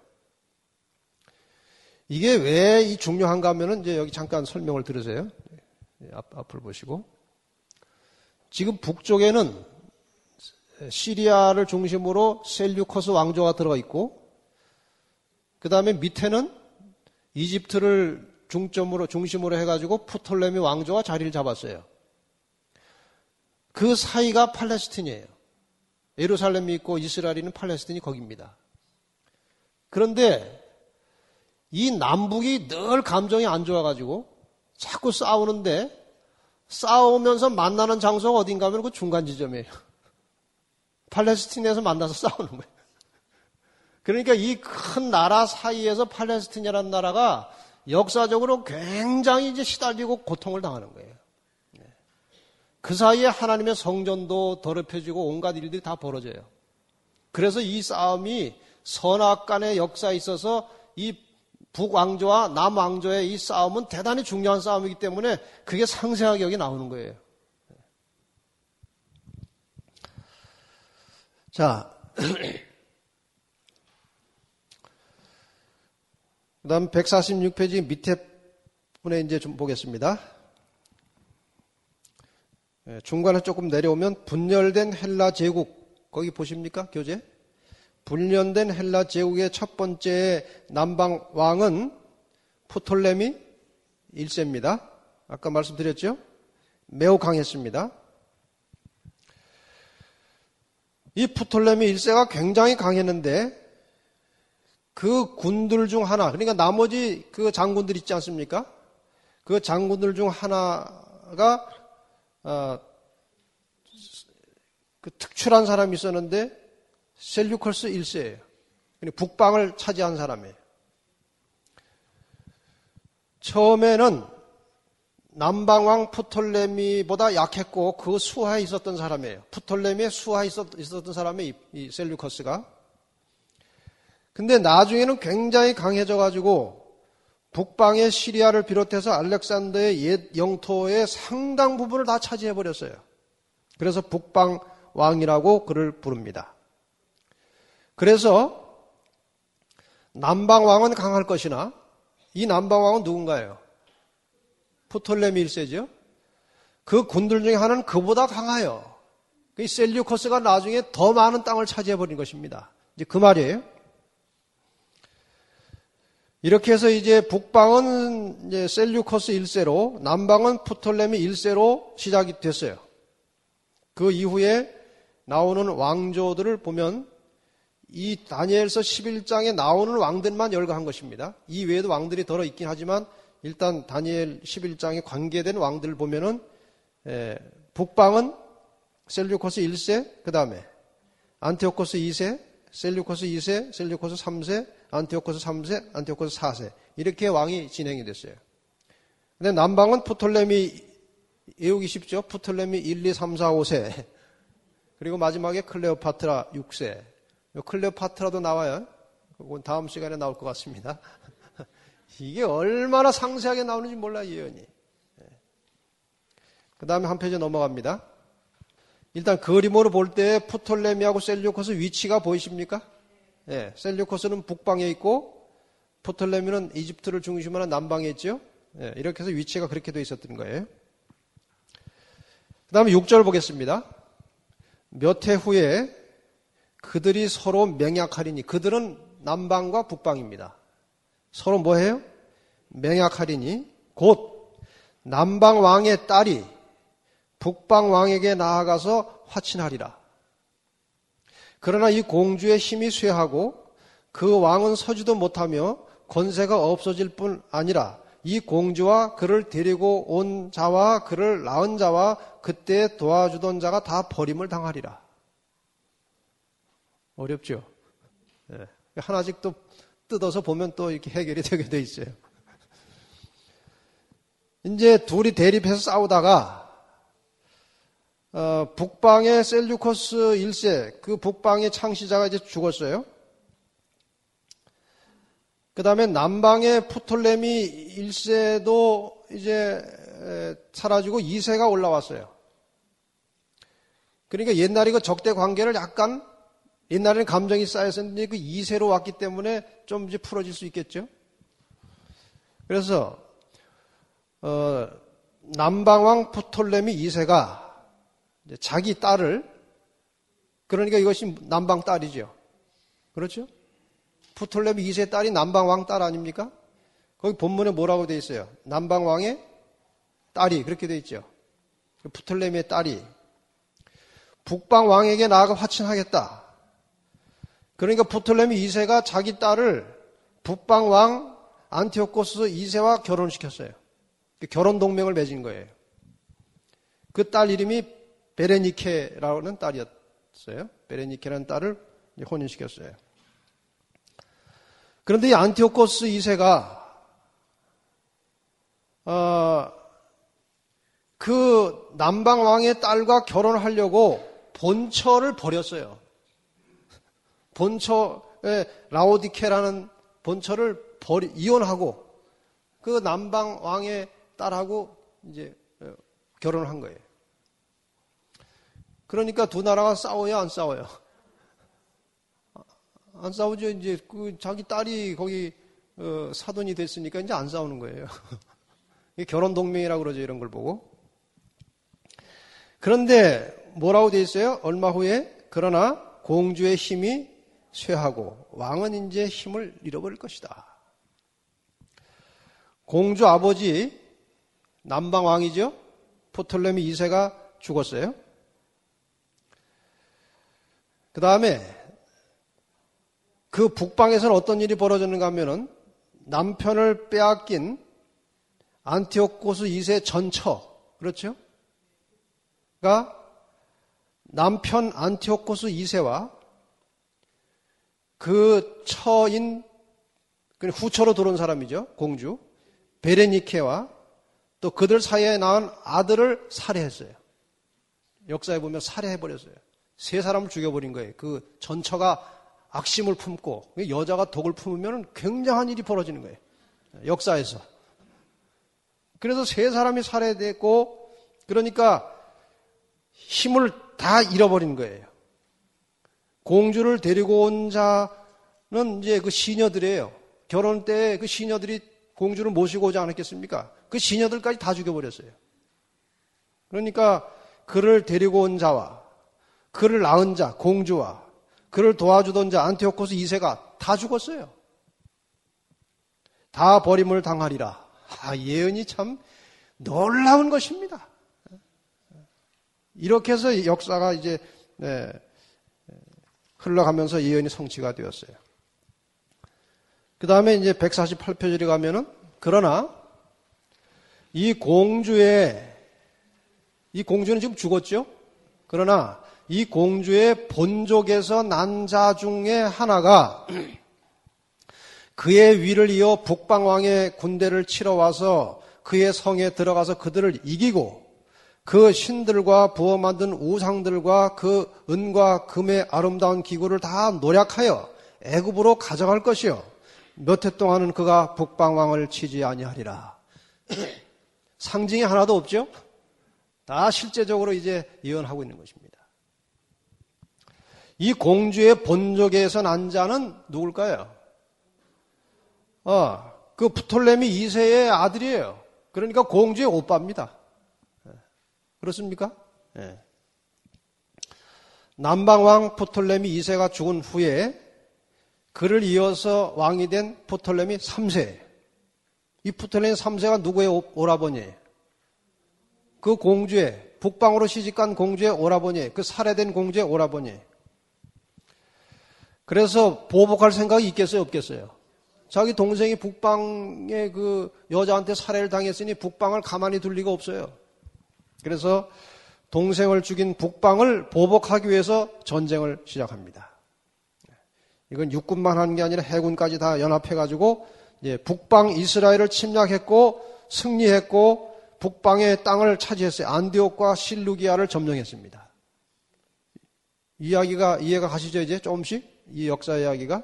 이게 왜 중요한가 하면은 이제 여기 잠깐 설명을 들으세요. 앞을 보시고. 지금 북쪽에는 시리아를 중심으로 셀류커스 왕조가 들어가 있고, 그 다음에 밑에는 이집트를 중심으로 해가지고 프톨레미 왕조가 자리를 잡았어요. 그 사이가 팔레스틴이에요. 예루살렘이 있고 이스라엘이 있는 팔레스틴이 거기입니다. 그런데 이 남북이 늘 감정이 안 좋아가지고 자꾸 싸우는데, 싸우면서 만나는 장소가 어딘가 하면 그 중간 지점이에요. 팔레스틴에서 만나서 싸우는 거예요. 그러니까 이 큰 나라 사이에서 팔레스틴이라는 나라가 역사적으로 굉장히 이제 시달리고 고통을 당하는 거예요. 그 사이에 하나님의 성전도 더럽혀지고 온갖 일들이 다 벌어져요. 그래서 이 싸움이 선악간의 역사에 있어서 이 북왕조와 남왕조의 이 싸움은 대단히 중요한 싸움이기 때문에 그게 상세하게 여기 나오는 거예요. 자, 그 다음 146페이지 밑에 분에 이제 좀 보겠습니다. 중간에 조금 내려오면 분열된 헬라 제국, 거기 보십니까? 교재? 분열된 헬라 제국의 첫 번째 남방 왕은 프톨레미 1세입니다. 아까 말씀드렸죠? 매우 강했습니다. 이 프톨레미 1세가 굉장히 강했는데 그 군들 중 하나, 그러니까 나머지 그 장군들 있지 않습니까? 그 장군들 중 하나가 그 특출한 사람이 있었는데 셀류커스 1세예요. 북방을 차지한 사람이에요. 처음에는 남방왕 프톨레미보다 약했고 그 수하에 있었던 사람이에요. 프톨레미의 수하에 있었던 사람이 이 셀류커스가. 근데 나중에는 굉장히 강해져가지고 북방의 시리아를 비롯해서 알렉산더의 옛 영토의 상당 부분을 다 차지해버렸어요. 그래서 북방왕이라고 그를 부릅니다. 그래서 남방왕은 강할 것이나 이 남방왕은 누군가요? 프톨레미 1세죠. 그 군들 중에 하나는 그보다 강해요. 그 셀류커스가 나중에 더 많은 땅을 차지해버린 것입니다. 이제 그 말이에요. 이렇게 해서 이제 북방은 이제 셀류커스 1세로, 남방은 프톨레미 1세로 시작이 됐어요. 그 이후에 나오는 왕조들을 보면 이 다니엘서 11장에 나오는 왕들만 열거한 것입니다. 이 외에도 왕들이 덜어 있긴 하지만 일단 다니엘 11장에 관계된 왕들을 보면은 북방은 셀류코스 1세, 그 다음에 안티오코스 2세, 셀류코스 2세, 셀류코스 3세, 안티오코스 3세, 안티오코스 4세 이렇게 왕이 진행이 됐어요. 근데 남방은 프톨레미, 외우기 쉽죠? 프톨레미 1, 2, 3, 4, 5세 그리고 마지막에 클레오파트라 6세. 클레오파트라도 나와요. 그건 다음 시간에 나올 것 같습니다. 이게 얼마나 상세하게 나오는지 몰라요, 예언이. 그 다음에 한 페이지 넘어갑니다. 일단 그림으로 볼 때 프톨레미하고 셀류코스 위치가 보이십니까? 예, 셀류코스는 북방에 있고 프톨레미는 이집트를 중심으로 남방에 있죠. 예, 이렇게 해서 위치가 그렇게 되어 있었던 거예요. 그 다음에 6절 보겠습니다. 몇 해 후에 그들이 서로 맹약하리니, 그들은 남방과 북방입니다. 서로 뭐해요? 맹약하리니 곧 남방 왕의 딸이 북방 왕에게 나아가서 화친하리라. 그러나 이 공주의 힘이 쇠하고 그 왕은 서지도 못하며 권세가 없어질 뿐 아니라 이 공주와 그를 데리고 온 자와 그를 낳은 자와 그때 도와주던 자가 다 버림을 당하리라. 어렵죠? 네. 하나씩 또 뜯어서 보면 또 이렇게 해결이 되게 돼 있어요. 이제 둘이 대립해서 싸우다가 북방의 셀류코스 1세, 그 북방의 창시자가 이제 죽었어요. 그 다음에 남방의 프톨레미 1세도 이제 사라지고 2세가 올라왔어요. 그러니까 옛날에 그 적대 관계를 약간 옛날에는 감정이 쌓였었는데 그 2세로 왔기 때문에 좀 이제 풀어질 수 있겠죠. 그래서 남방왕 프톨레미 2세가 자기 딸을, 그러니까 이것이 남방 딸이죠. 그렇죠? 프톨레미 2세 딸이 남방왕 딸 아닙니까? 거기 본문에 뭐라고 돼 있어요? 남방왕의 딸이 그렇게 돼 있죠. 프톨레미의 딸이 북방왕에게 나아가 화친하겠다. 그러니까 프톨레미 2세가 자기 딸을 북방왕 안티오코스 2세와 결혼시켰어요. 결혼 동맹을 맺은 거예요. 그 딸 이름이 베레니케라는 딸이었어요. 베레니케라는 딸을 혼인시켰어요. 그런데 이 안티오코스 2세가 그 남방왕의 딸과 결혼하려고 본처를 버렸어요. 본처의 라오디케라는 본처를 이혼하고 그 남방왕의 딸하고 이제 결혼을 한 거예요. 그러니까 두 나라가 싸워요, 안 싸워요? 안 싸우죠. 이제 그 자기 딸이 거기 사돈이 됐으니까 이제 안 싸우는 거예요. 결혼 동맹이라고 그러죠, 이런 걸 보고. 그런데 뭐라고 돼 있어요? 얼마 후에 그러나 공주의 힘이 쇠하고 왕은 이제 힘을 잃어버릴 것이다. 공주 아버지 남방 왕이죠. 프톨레미 2세가 죽었어요. 그 다음에 그 북방에서는 어떤 일이 벌어졌는가 하면은 남편을 빼앗긴 안티오코스 2세 전처, 그렇죠? 가 남편 안티오코스 2세와 그 처인, 후처로 들어온 사람이죠. 공주. 베레니케와 또 그들 사이에 낳은 아들을 살해했어요. 역사에 보면 살해해버렸어요. 세 사람을 죽여버린 거예요. 그 전처가 악심을 품고, 여자가 독을 품으면 굉장한 일이 벌어지는 거예요. 역사에서. 그래서 세 사람이 살해됐고, 그러니까 힘을 다 잃어버린 거예요. 공주를 데리고 온 자는 이제 그 시녀들이에요. 결혼 때 그 시녀들이 공주를 모시고 오지 않았겠습니까? 그 시녀들까지 다 죽여버렸어요. 그러니까 그를 데리고 온 자와 그를 낳은 자, 공주와 그를 도와주던 자 안티오코스 2세가 다 죽었어요. 다 버림을 당하리라. 예언이 참 놀라운 것입니다. 이렇게 해서 역사가 이제 흘러가면서 예언이 성취가 되었어요. 그 다음에 이제 148페이지에 가면은, 그러나 이 공주는 지금 죽었죠? 그러나 이 공주의 본족에서 난 자 중에 하나가 그의 위를 이어 북방왕의 군대를 치러 와서 그의 성에 들어가서 그들을 이기고 그 신들과 부어 만든 우상들과 그 은과 금의 아름다운 기구를 다 노략하여 애굽으로 가져갈 것이요. 몇 해 동안은 그가 북방왕을 치지 아니하리라. 상징이 하나도 없죠? 다 실제적으로 이제 예언하고 있는 것입니다. 이 공주의 본족에서 난 자는 누굴까요? 그 프톨레미 2세의 아들이에요. 그러니까 공주의 오빠입니다. 그렇습니까? 네. 남방왕 프톨레미 2세가 죽은 후에 그를 이어서 왕이 된 프톨레미 3세. 이 프톨레미 3세가 누구의 오라버니예요? 그 공주의, 북방으로 시집간 공주의 오라버니예요. 그 살해된 공주의 오라버니예요. 그래서 보복할 생각이 있겠어요, 없겠어요? 자기 동생이 북방의 그 여자한테 살해를 당했으니 북방을 가만히 둘 리가 없어요. 그래서 동생을 죽인 북방을 보복하기 위해서 전쟁을 시작합니다. 이건 육군만 하는 게 아니라 해군까지 다 연합해가지고 이제 북방 이스라엘을 침략했고 승리했고 북방의 땅을 차지했어요. 안디옥과 실루기아를 점령했습니다. 이야기가 이해가 가시죠? 이제 조금씩 이 역사 이야기가.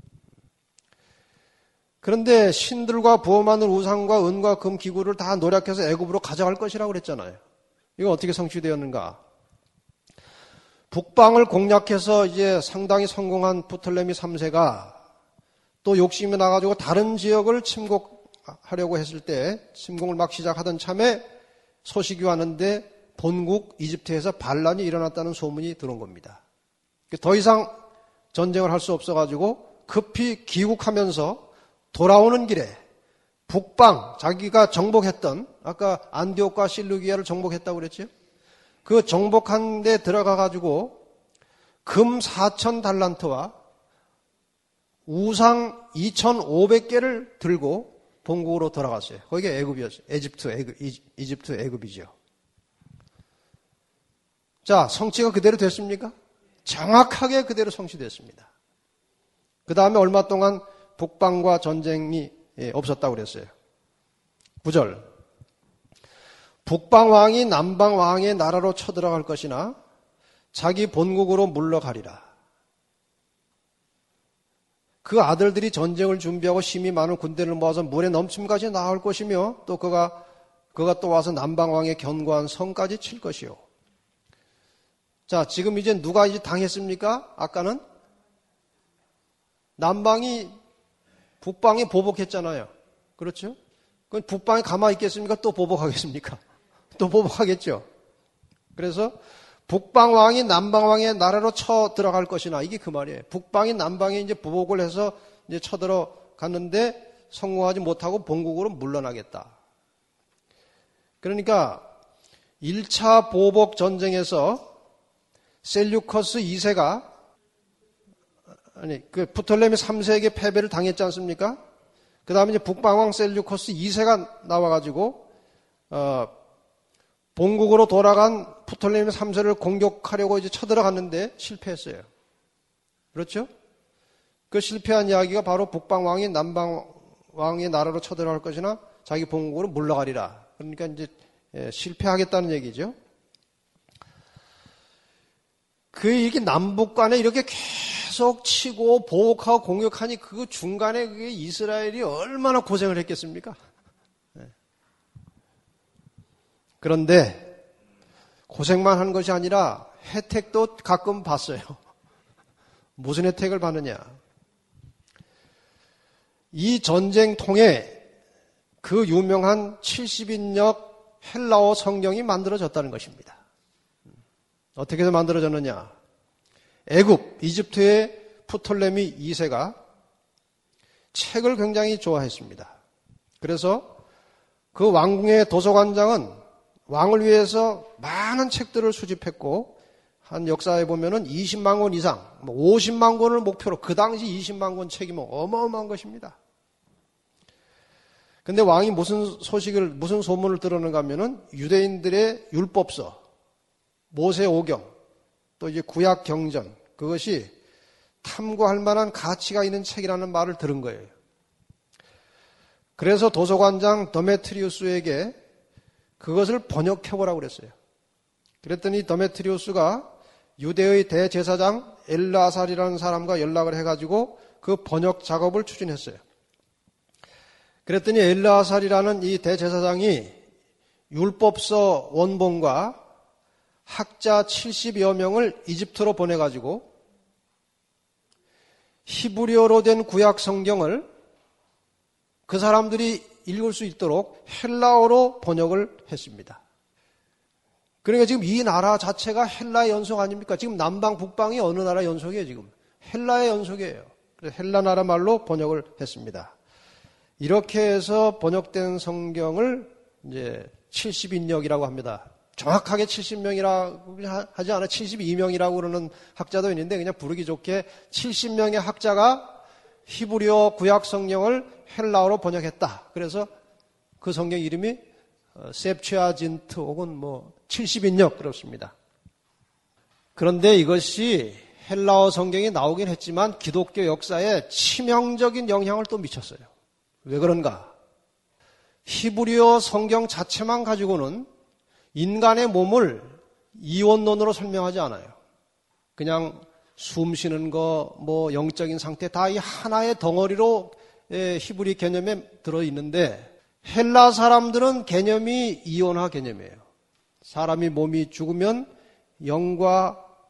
그런데 신들과 부어만든 우상과 은과 금 기구를 다 노략해서 애굽으로 가져갈 것이라고 그랬잖아요. 이거 어떻게 성취되었는가? 북방을 공략해서 이제 상당히 성공한 프톨레미 3세가 또 욕심이 나가지고 다른 지역을 침공하려고 했을 때 침공을 막 시작하던 참에 소식이 왔는데 본국 이집트에서 반란이 일어났다는 소문이 들어온 겁니다. 더 이상 전쟁을 할 수 없어가지고 급히 귀국하면서 돌아오는 길에 북방, 자기가 정복했던, 아까 안디옥과 실루기아를 정복했다고 그랬죠? 그 정복한 데 들어가가지고 금 4,000달란트와 우상 2,500개를 들고 본국으로 돌아갔어요. 거기가 애굽이었어요. 이집트 애굽이죠. 자, 성취가 그대로 됐습니까? 정확하게 그대로 성취됐습니다. 그 다음에 얼마 동안 북방과 전쟁이 없었다고 그랬어요. 9절. 북방왕이 남방왕의 나라로 쳐들어갈 것이나 자기 본국으로 물러가리라. 그 아들들이 전쟁을 준비하고 힘이 많은 군대를 모아서 물에 넘침까지 나올 것이며 또 그가 또 와서 남방왕의 견고한 성까지 칠 것이요. 자, 지금 이제 누가 이제 당했습니까? 아까는 남방이 북방에 보복했잖아요. 그렇죠? 그럼 북방이 가만히 있겠습니까? 또 보복하겠습니까? 또 보복하겠죠. 그래서 북방 왕이 남방 왕의 나라로 쳐 들어갈 것이나 이게 그 말이에요. 북방이 남방에 이제 보복을 해서 이제 쳐 들어갔는데 성공하지 못하고 본국으로 물러나겠다. 그러니까 1차 보복 전쟁에서 셀류커스 2세가 그 프톨레미 3세에게 패배를 당했지 않습니까? 그 다음에 이제 북방왕 셀류커스 2세가 나와가지고 본국으로 돌아간 프톨레미 3세를 공격하려고 이제 쳐들어갔는데 실패했어요. 그렇죠? 그 실패한 이야기가 바로 북방왕이 남방왕의 나라로 쳐들어갈 것이나 자기 본국으로 물러가리라. 그러니까 이제 실패하겠다는 얘기죠. 이게 남북 간에 이렇게 계속 치고 보복하고 공격하니 그 중간에 그게 이스라엘이 얼마나 고생을 했겠습니까? 그런데 고생만 한 것이 아니라 혜택도 가끔 봤어요. 무슨 혜택을 받느냐? 이 전쟁 통해 그 유명한 70인역 헬라어 성경이 만들어졌다는 것입니다. 어떻게 해서 만들어졌느냐? 애굽, 이집트의 프톨레미 2세가 책을 굉장히 좋아했습니다. 그래서 그 왕궁의 도서관장은 왕을 위해서 많은 책들을 수집했고 한 역사에 보면은 20만 권 이상, 50만 권을 목표로 그 당시 20만 권 책이면 어마어마한 것입니다. 근데 왕이 무슨 소문을 들었는가 하면은 유대인들의 율법서, 모세오경, 또 이제 구약 경전, 그것이 탐구할 만한 가치가 있는 책이라는 말을 들은 거예요. 그래서 도서관장 데메트리우스에게 그것을 번역해보라고 그랬어요. 그랬더니 데메트리우스가 유대의 대제사장 엘르아살이라는 사람과 연락을 해가지고 그 번역 작업을 추진했어요. 그랬더니 엘르아살이라는 이 대제사장이 율법서 원본과 학자 70여 명을 이집트로 보내가지고 히브리어로 된 구약 성경을 그 사람들이 읽을 수 있도록 헬라어로 번역을 했습니다. 그러니까 지금 이 나라 자체가 헬라의 연속 아닙니까? 지금 남방, 북방이 어느 나라 연속이에요, 지금? 헬라의 연속이에요. 그래서 헬라 나라 말로 번역을 했습니다. 이렇게 해서 번역된 성경을 이제 70인역이라고 합니다. 정확하게 70명이라고 하지 않아 72명이라고 그러는 학자도 있는데 그냥 부르기 좋게 70명의 학자가 히브리어 구약 성경을 헬라어로 번역했다. 그래서 그 성경 이름이 셉치아진트 혹은 70인역 그렇습니다. 그런데 이것이 헬라어 성경이 나오긴 했지만 기독교 역사에 치명적인 영향을 또 미쳤어요. 왜 그런가? 히브리어 성경 자체만 가지고는 인간의 몸을 이원론으로 설명하지 않아요. 그냥 숨 쉬는 거, 영적인 상태 다 이 하나의 덩어리로 히브리 개념에 들어있는데 헬라 사람들은 개념이 이원화 개념이에요. 사람이 몸이 죽으면 영과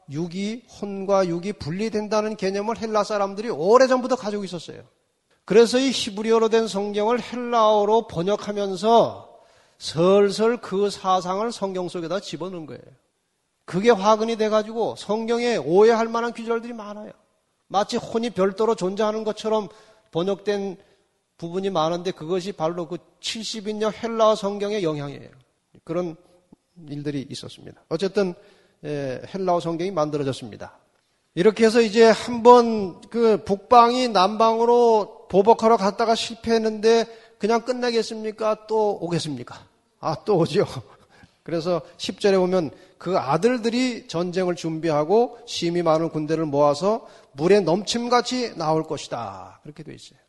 육이, 혼과 육이 분리된다는 개념을 헬라 사람들이 오래전부터 가지고 있었어요. 그래서 이 히브리어로 된 성경을 헬라어로 번역하면서 슬슬 그 사상을 성경 속에다 집어넣은 거예요. 그게 화근이 돼가지고 성경에 오해할 만한 구절들이 많아요. 마치 혼이 별도로 존재하는 것처럼 번역된 부분이 많은데 그것이 바로 그 70인역 헬라어 성경의 영향이에요. 그런 일들이 있었습니다. 어쨌든 헬라어 성경이 만들어졌습니다. 이렇게 해서 이제 한번 그 북방이 남방으로 보복하러 갔다가 실패했는데 그냥 끝나겠습니까? 또 오겠습니까? 또 오죠. 그래서 10절에 보면 그 아들들이 전쟁을 준비하고 심이 많은 군대를 모아서 물에 넘침같이 나올 것이다. 그렇게 되어 있어요.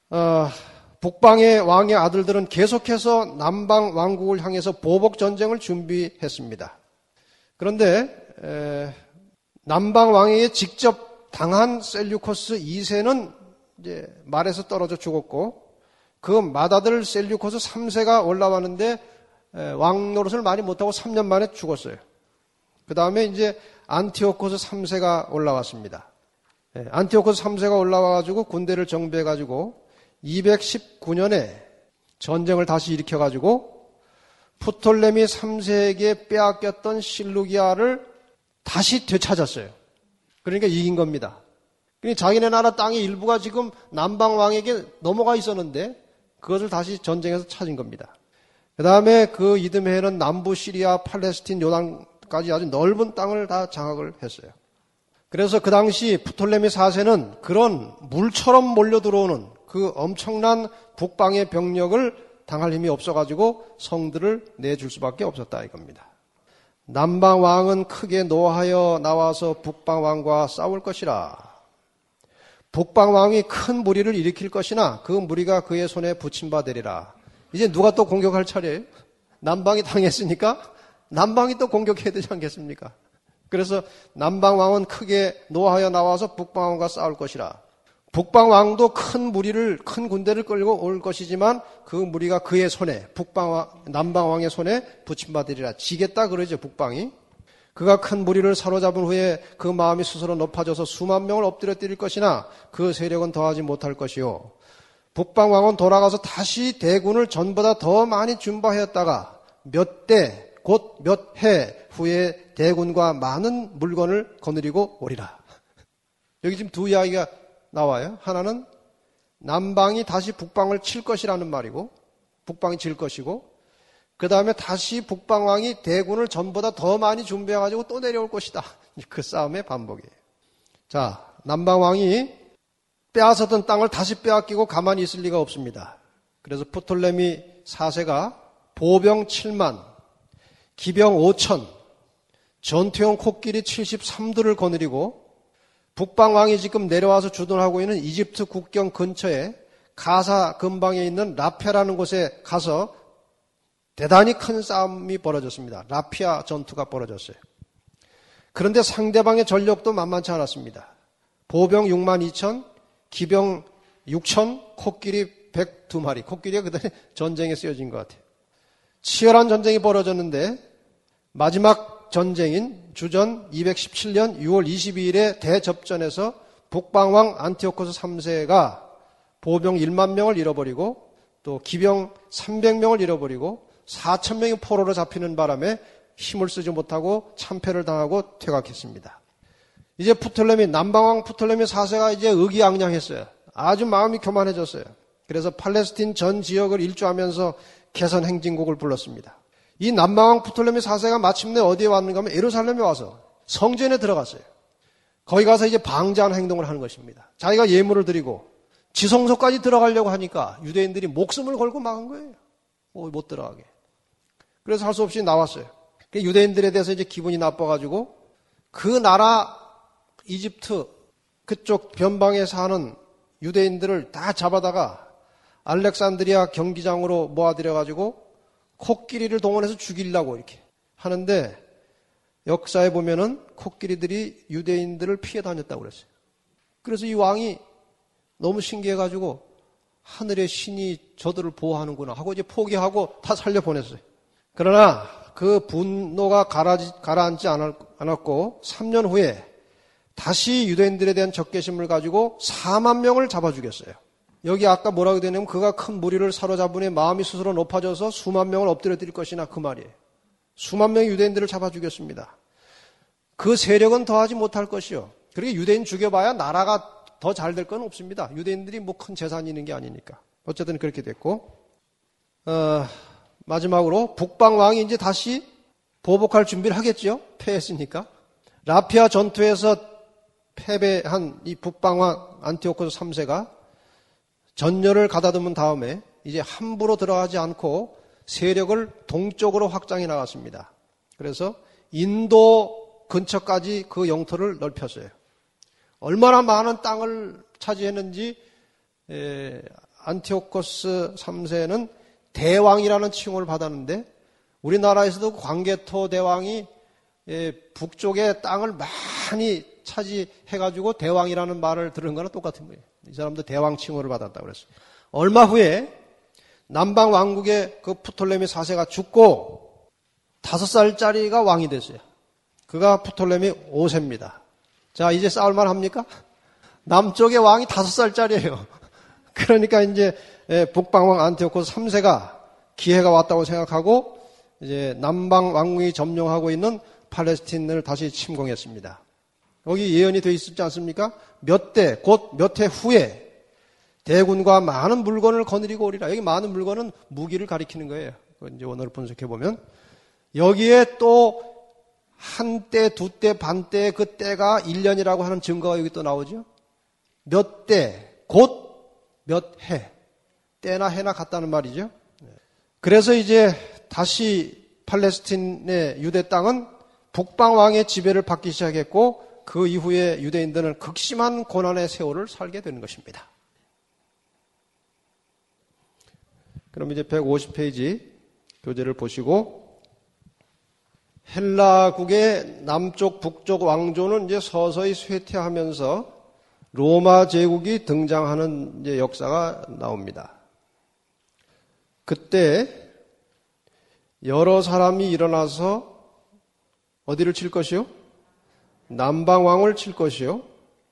북방의 왕의 아들들은 계속해서 남방 왕국을 향해서 보복 전쟁을 준비했습니다. 그런데 남방 왕에게 직접 당한 셀류코스 2세는 이제 말에서 떨어져 죽었고 그 맏아들 셀류코스 3세가 올라왔는데 왕 노릇을 많이 못하고 3년 만에 죽었어요. 그 다음에 이제 안티오코스 3세가 올라왔습니다. 안티오코스 3세가 올라와가지고 군대를 정비해가지고 219년에 전쟁을 다시 일으켜가지고 프톨레미 3세에게 빼앗겼던 실루기아를 다시 되찾았어요. 그러니까 이긴 겁니다. 그러니까 자기네 나라 땅의 일부가 지금 남방 왕에게 넘어가 있었는데 그것을 다시 전쟁에서 찾은 겁니다. 그 다음에 그 이듬해에는 남부 시리아, 팔레스틴, 요단까지 아주 넓은 땅을 다 장악을 했어요. 그래서 그 당시 프톨레미 4세는 그런 물처럼 몰려 들어오는 그 엄청난 북방의 병력을 당할 힘이 없어가지고 성들을 내줄 수밖에 없었다 이겁니다. 남방 왕은 크게 노하여 나와서 북방 왕과 싸울 것이라. 북방 왕이 큰 무리를 일으킬 것이나 그 무리가 그의 손에 붙임받으리라. 이제 누가 또 공격할 차례예요? 남방이 당했으니까 남방이 또 공격해야 되지 않겠습니까? 그래서 남방 왕은 크게 노하여 나와서 북방 왕과 싸울 것이라. 북방 왕도 큰 군대를 끌고 올 것이지만 그 무리가 그의 손에 남방 왕의 손에 붙임받으리라. 지겠다 그러죠 북방이. 그가 큰 무리를 사로잡은 후에 그 마음이 스스로 높아져서 수만 명을 엎드려 때릴 것이나 그 세력은 더하지 못할 것이요. 북방 왕은 돌아가서 다시 대군을 전보다 더 많이 준비하였다가 몇 대 곧 몇 해 후에 대군과 많은 물건을 거느리고 오리라. 여기 지금 두 이야기가 나와요. 하나는 남방이 다시 북방을 칠 것이라는 말이고 북방이 질 것이고 그 다음에 다시 북방 왕이 대군을 전보다 더 많이 준비해가지고 또 내려올 것이다. 그 싸움의 반복이에요. 자, 남방 왕이 빼앗았던 땅을 다시 빼앗기고 가만히 있을 리가 없습니다. 그래서 프톨레미 4세가 보병 7만, 기병 5천, 전투용 코끼리 73두를 거느리고 북방 왕이 지금 내려와서 주둔하고 있는 이집트 국경 근처에 가사 근방에 있는 라피아라는 곳에 가서 대단히 큰 싸움이 벌어졌습니다. 라피아 전투가 벌어졌어요. 그런데 상대방의 전력도 만만치 않았습니다. 보병 6만 2천, 기병 6천, 코끼리 102마리. 코끼리가 그다음에 전쟁에 쓰여진 것 같아요. 치열한 전쟁이 벌어졌는데 마지막 전쟁인 주전 217년 6월 22일에 대접전에서 북방왕 안티오코스 3세가 보병 1만 명을 잃어버리고 또 기병 300명을 잃어버리고 4,000명이 포로로 잡히는 바람에 힘을 쓰지 못하고 참패를 당하고 퇴각했습니다. 이제 남방왕 프톨레미 4세가 이제 의기양양했어요. 아주 마음이 교만해졌어요. 그래서 팔레스틴 전 지역을 일주하면서 개선 행진곡을 불렀습니다. 이 남방왕 프톨레미 4세가 마침내 어디에 왔는가 하면 예루살렘에 와서 성전에 들어갔어요. 거기 가서 이제 방자한 행동을 하는 것입니다. 자기가 예물을 드리고 지성소까지 들어가려고 하니까 유대인들이 목숨을 걸고 막은 거예요. 못 들어가게. 그래서 할 수 없이 나왔어요. 유대인들에 대해서 이제 기분이 나빠가지고 그 나라 이집트 그쪽 변방에 사는 유대인들을 다 잡아다가 알렉산드리아 경기장으로 모아들여가지고 코끼리를 동원해서 죽이려고 이렇게 하는데 역사에 보면은 코끼리들이 유대인들을 피해 다녔다고 그랬어요. 그래서 이 왕이 너무 신기해가지고 하늘의 신이 저들을 보호하는구나 하고 이제 포기하고 다 살려보냈어요. 그러나 그 분노가 가라앉지 않았고 3년 후에 다시 유대인들에 대한 적개심을 가지고 4만 명을 잡아주겠어요. 여기 아까 뭐라고 되냐면 그가 큰 무리를 사로잡으니 마음이 스스로 높아져서 수만 명을 엎드려 드릴 것이나 그 말이에요. 수만 명의 유대인들을 잡아주겠습니다. 그 세력은 더하지 못할 것이요. 그렇게 유대인 죽여봐야 나라가 더 잘 될 건 없습니다. 유대인들이 뭐 큰 재산이 있는 게 아니니까. 어쨌든 그렇게 됐고 마지막으로 북방왕이 이제 다시 보복할 준비를 하겠죠. 패했으니까. 라피아 전투에서 패배한 이 북방왕 안티오코스 3세가 전열을 가다듬은 다음에 이제 함부로 들어가지 않고 세력을 동쪽으로 확장해 나갔습니다. 그래서 인도 근처까지 그 영토를 넓혔어요. 얼마나 많은 땅을 차지했는지 안티오코스 3세는 대왕이라는 칭호를 받았는데 우리나라에서도 광개토 대왕이 북쪽의 땅을 많이 차지해가지고 대왕이라는 말을 들은 거랑 똑같은 거예요. 이 사람도 대왕 칭호를 받았다고 그랬어요. 얼마 후에 남방 왕국의 그 프톨레미 4세가 죽고 5살짜리가 왕이 됐어요. 그가 프톨레미 5세입니다. 자, 이제 싸울만 합니까? 남쪽의 왕이 5살짜리예요. 그러니까 이제 북방왕 안티오코스 3세가 기회가 왔다고 생각하고 이제 남방 왕국이 점령하고 있는 팔레스틴을 다시 침공했습니다. 여기 예언이 되어 있었지 않습니까? 몇 해 후에 대군과 많은 물건을 거느리고 오리라. 여기 많은 물건은 무기를 가리키는 거예요. 이제 오늘 분석해 보면 여기에 또 한 때, 두 때, 반 때, 그 때가 1년이라고 하는 증거가 여기 또 나오죠. 몇 때, 곧 몇 해. 때나 해나 같다는 말이죠. 그래서 이제 다시 팔레스틴의 유대 땅은 북방왕의 지배를 받기 시작했고 그 이후에 유대인들은 극심한 고난의 세월을 살게 되는 것입니다. 그럼 이제 150페이지 교재를 보시고 헬라국의 남쪽 북쪽 왕조는 이제 서서히 쇠퇴하면서 로마 제국이 등장하는 이제 역사가 나옵니다. 그때 여러 사람이 일어나서 어디를 칠 것이요? 남방왕을 칠 것이요.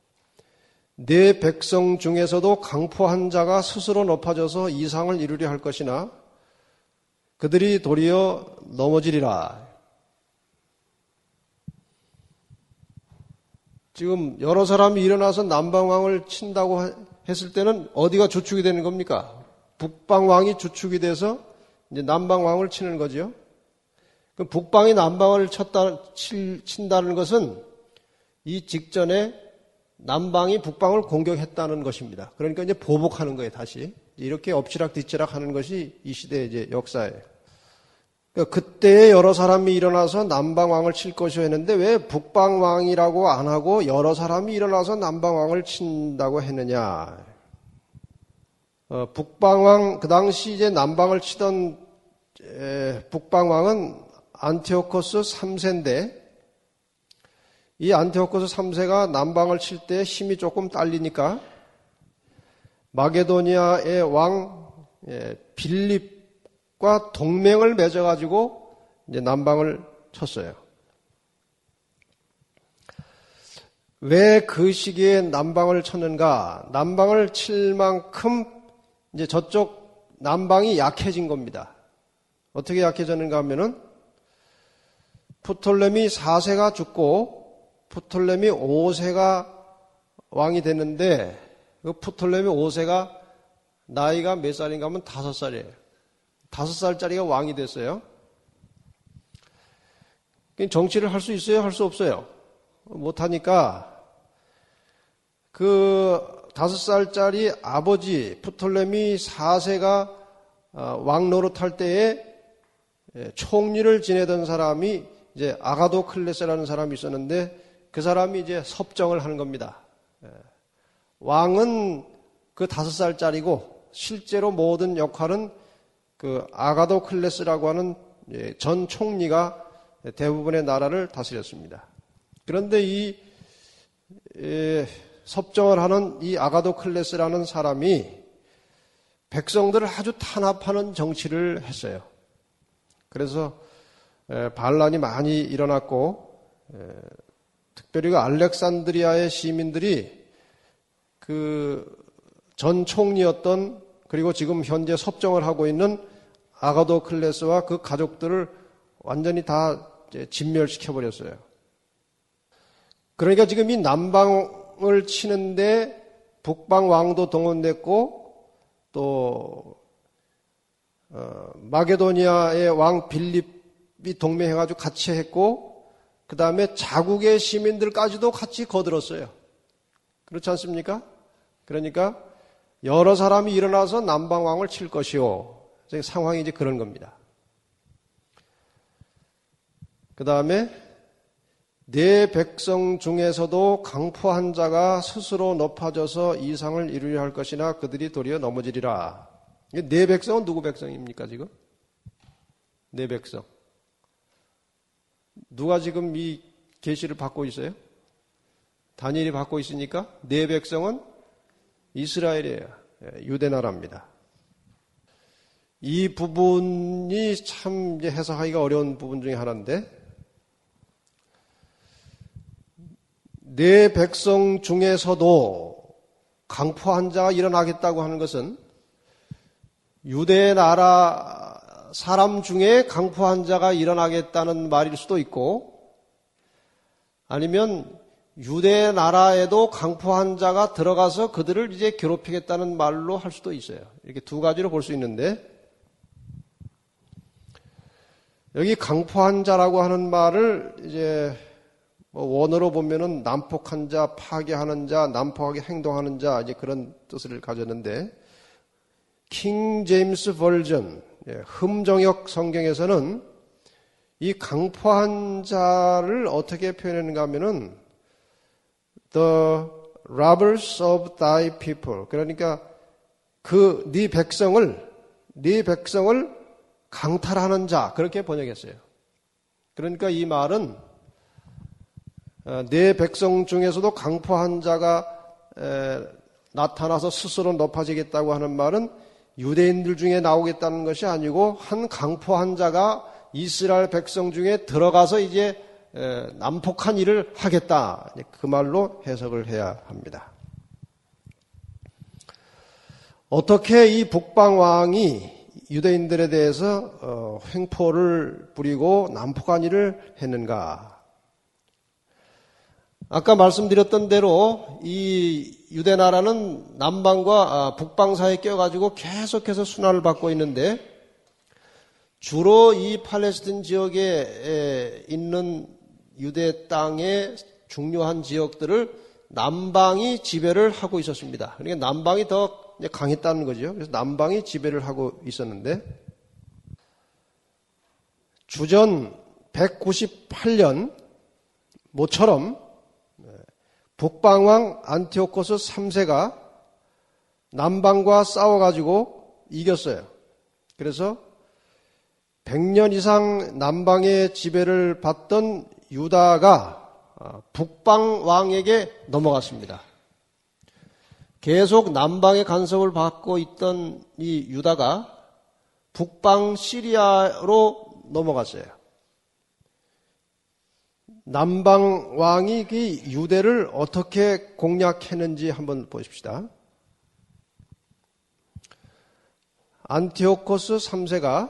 내 백성 중에서도 강포한 자가 스스로 높아져서 이상을 이루려 할 것이나 그들이 도리어 넘어지리라. 지금 여러 사람이 일어나서 남방왕을 친다고 했을 때는 어디가 주축이 되는 겁니까? 북방왕이 주축이 돼서 이제 남방왕을 치는 거죠. 그럼 북방이 남방을 친다는 것은 이 직전에 남방이 북방을 공격했다는 것입니다. 그러니까 이제 보복하는 거예요, 다시. 이렇게 엎치락뒤치락 하는 것이 이 시대의 이제 역사예요. 그러니까 그때 여러 사람이 일어나서 남방왕을 칠 것이오 했는데 왜 북방왕이라고 안 하고 여러 사람이 일어나서 남방왕을 친다고 했느냐. 북방왕, 그 당시 이제 남방을 치던 북방왕은 안티오코스 3세인데 이 안티오코스 3세가 남방을 칠 때 힘이 조금 딸리니까 마게도니아의 왕 빌립과 동맹을 맺어가지고 이제 남방을 쳤어요. 왜 그 시기에 남방을 쳤는가? 남방을 칠 만큼 이제 저쪽 남방이 약해진 겁니다. 어떻게 약해졌는가 하면은 프톨레미 4세가 죽고 프톨레미 5세가 왕이 됐는데 그 프톨레미 5세가 나이가 몇 살인가 하면 5살이에요. 5살짜리가 왕이 됐어요. 정치를 할 수 있어요? 할 수 없어요? 못하니까 그 5살짜리 아버지 프톨레미 4세가 왕 노릇할 때에 총리를 지내던 사람이 이제 아가도클레스라는 사람이 있었는데 그 사람이 이제 섭정을 하는 겁니다. 왕은 그 5살짜리고 실제로 모든 역할은 그 아가도클레스라고 하는 전 총리가 대부분의 나라를 다스렸습니다. 그런데 이 섭정을 하는 이 아가도클레스라는 사람이 백성들을 아주 탄압하는 정치를 했어요. 그래서 반란이 많이 일어났고 특별히 그 알렉산드리아의 시민들이 그 전 총리였던 그리고 지금 현재 섭정을 하고 있는 아가도클레스와 그 가족들을 완전히 다 진멸시켜 버렸어요. 그러니까 지금 이 남방을 치는데 북방 왕도 동원됐고 또 마게도니아의 왕 빌립이 동맹해가지고 같이 했고 그 다음에 자국의 시민들까지도 같이 거들었어요. 그렇지 않습니까? 그러니까 여러 사람이 일어나서 남방왕을 칠 것이요. 상황이 이제 그런 겁니다. 그 다음에 내 백성 중에서도 강포한 자가 스스로 높아져서 이상을 이루려 할 것이나 그들이 도리어 넘어지리라. 내 백성은 누구 백성입니까 지금? 내 백성. 누가 지금 이 계시를 받고 있어요? 다니엘이 받고 있으니까 내 백성은 이스라엘이에요. 유대 나라입니다. 이 부분이 참 이제 해석하기가 어려운 부분 중에 하나인데 내 백성 중에서도 강포한 자가 일어나겠다고 하는 것은 유대 나라 사람 중에 강포한 자가 일어나겠다는 말일 수도 있고 아니면 유대 나라에도 강포한 자가 들어가서 그들을 이제 괴롭히겠다는 말로 할 수도 있어요. 이렇게 두 가지로 볼 수 있는데 여기 강포한 자라고 하는 말을 이제 원어로 보면은 난폭한 자, 파괴하는 자, 난폭하게 행동하는 자 이제 그런 뜻을 가졌는데 킹 제임스 버전 흠정역 성경에서는 이 강포한 자를 어떻게 표현했는가 하면은 The robbers of thy people. 그러니까 그 네 백성을 강탈하는 자 그렇게 번역했어요. 그러니까 이 말은 내 백성 중에서도 강포한 자가 나타나서 스스로 높아지겠다고 하는 말은 유대인들 중에 나오겠다는 것이 아니고 한 강포한 자가 이스라엘 백성 중에 들어가서 이제 난폭한 일을 하겠다. 그 말로 해석을 해야 합니다. 어떻게 이 북방왕이 유대인들에 대해서 횡포를 부리고 난폭한 일을 했는가? 아까 말씀드렸던 대로 이 유대 나라는 남방과 북방 사이에 껴가지고 계속해서 순환을 받고 있는데 주로 이 팔레스틴 지역에 있는 유대 땅의 중요한 지역들을 남방이 지배를 하고 있었습니다. 그러니까 남방이 더 강했다는 거죠. 그래서 남방이 지배를 하고 있었는데 주전 198년 모처럼 북방왕 안티오코스 3세가 남방과 싸워가지고 이겼어요. 그래서 100년 이상 남방의 지배를 받던 유다가 북방왕에게 넘어갔습니다. 계속 남방의 간섭을 받고 있던 이 유다가 북방 시리아로 넘어갔어요. 남방 왕이 그 유대를 어떻게 공략했는지 한번 보십시다. 안티오코스 3세가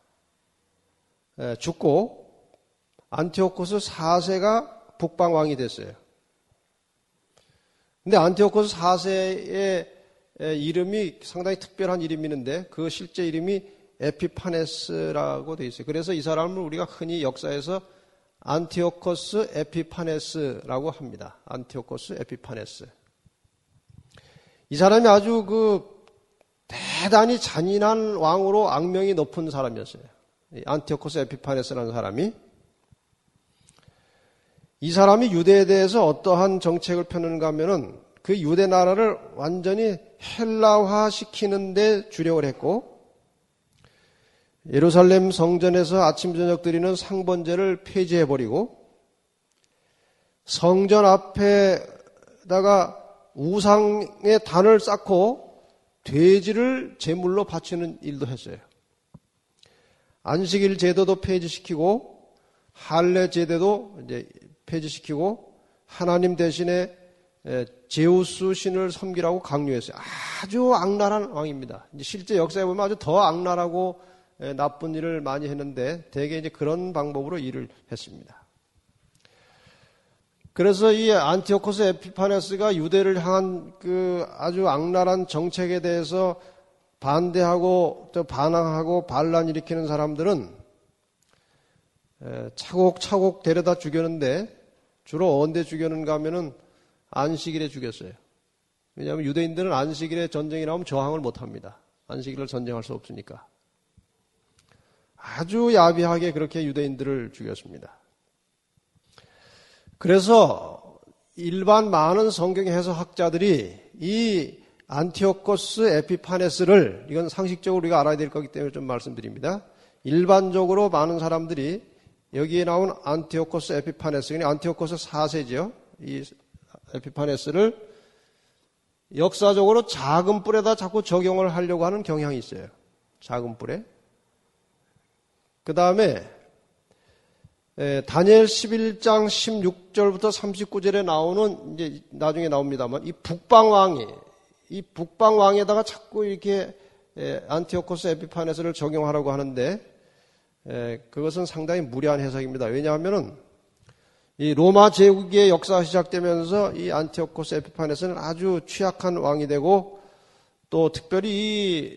죽고 안티오코스 4세가 북방 왕이 됐어요. 근데 안티오코스 4세의 이름이 상당히 특별한 이름이는데 그 실제 이름이 에피파네스라고 되어 있어요. 그래서 이 사람을 우리가 흔히 역사에서 안티오코스 에피파네스라고 합니다. 안티오코스 에피파네스. 이 사람이 아주 그 대단히 잔인한 왕으로 악명이 높은 사람이었어요. 안티오코스 에피파네스라는 사람이. 이 사람이 유대에 대해서 어떠한 정책을 펴는가 하면은 그 유대 나라를 완전히 헬라화 시키는 데 주력을 했고 예루살렘 성전에서 아침 저녁 드리는 상번제를 폐지해버리고 성전 앞에다가 우상의 단을 쌓고 돼지를 제물로 바치는 일도 했어요. 안식일 제도도 폐지시키고 할례 제도도 이제 폐지시키고 하나님 대신에 제우스 신을 섬기라고 강요했어요. 아주 악랄한 왕입니다. 실제 역사에 보면 아주 더 악랄하고 나쁜 일을 많이 했는데 대개 이제 그런 방법으로 일을 했습니다. 그래서 이 안티오코스 에피파네스가 유대를 향한 그 아주 악랄한 정책에 대해서 반대하고 또 반항하고 반란 일으키는 사람들은 차곡차곡 데려다 죽였는데 주로 언제 죽였는가 하면은 안식일에 죽였어요. 왜냐하면 유대인들은 안식일에 전쟁이 나오면 저항을 못합니다. 안식일을 전쟁할 수 없으니까. 아주 야비하게 그렇게 유대인들을 죽였습니다. 그래서 일반 많은 성경 해석학자들이 이 안티오코스 에피파네스를, 이건 상식적으로 우리가 알아야 될 거기 때문에 좀 말씀드립니다. 일반적으로 많은 사람들이 여기에 나온 안티오코스 에피파네스, 그러니까 안티오코스 4세죠. 이 에피파네스를 역사적으로 작은 뿔에다 자꾸 적용을 하려고 하는 경향이 있어요. 작은 뿔에. 그 다음에 다니엘 11장 16절부터 39절에 나오는, 이제 나중에 나옵니다만, 이 북방왕에다가 자꾸 이렇게 안티오코스 에피파네스를 적용하라고 하는데 그것은 상당히 무리한 해석입니다. 왜냐하면은 이 로마 제국의 역사가 시작되면서 이 안티오코스 에피파네스는 아주 취약한 왕이 되고, 또 특별히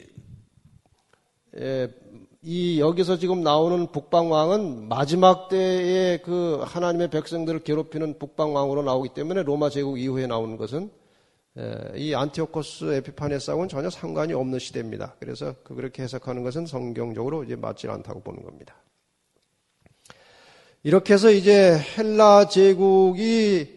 이 여기서 지금 나오는 북방왕은 마지막 때에 그 하나님의 백성들을 괴롭히는 북방왕으로 나오기 때문에 로마 제국 이후에 나오는 것은 이 안티오코스 에피파네스하고는 전혀 상관이 없는 시대입니다. 그래서 그렇게 해석하는 것은 성경적으로 이제 맞지 않다고 보는 겁니다. 이렇게 해서 이제 헬라 제국이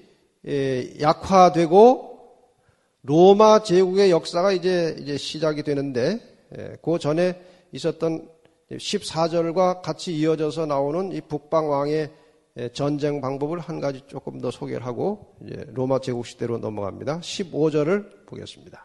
약화되고 로마 제국의 역사가 이제 시작이 되는데, 그 전에 있었던 14절과 같이 이어져서 나오는 이 북방왕의 전쟁 방법을 한 가지 조금 더 소개를 하고 이제 로마 제국 시대로 넘어갑니다. 15절을 보겠습니다.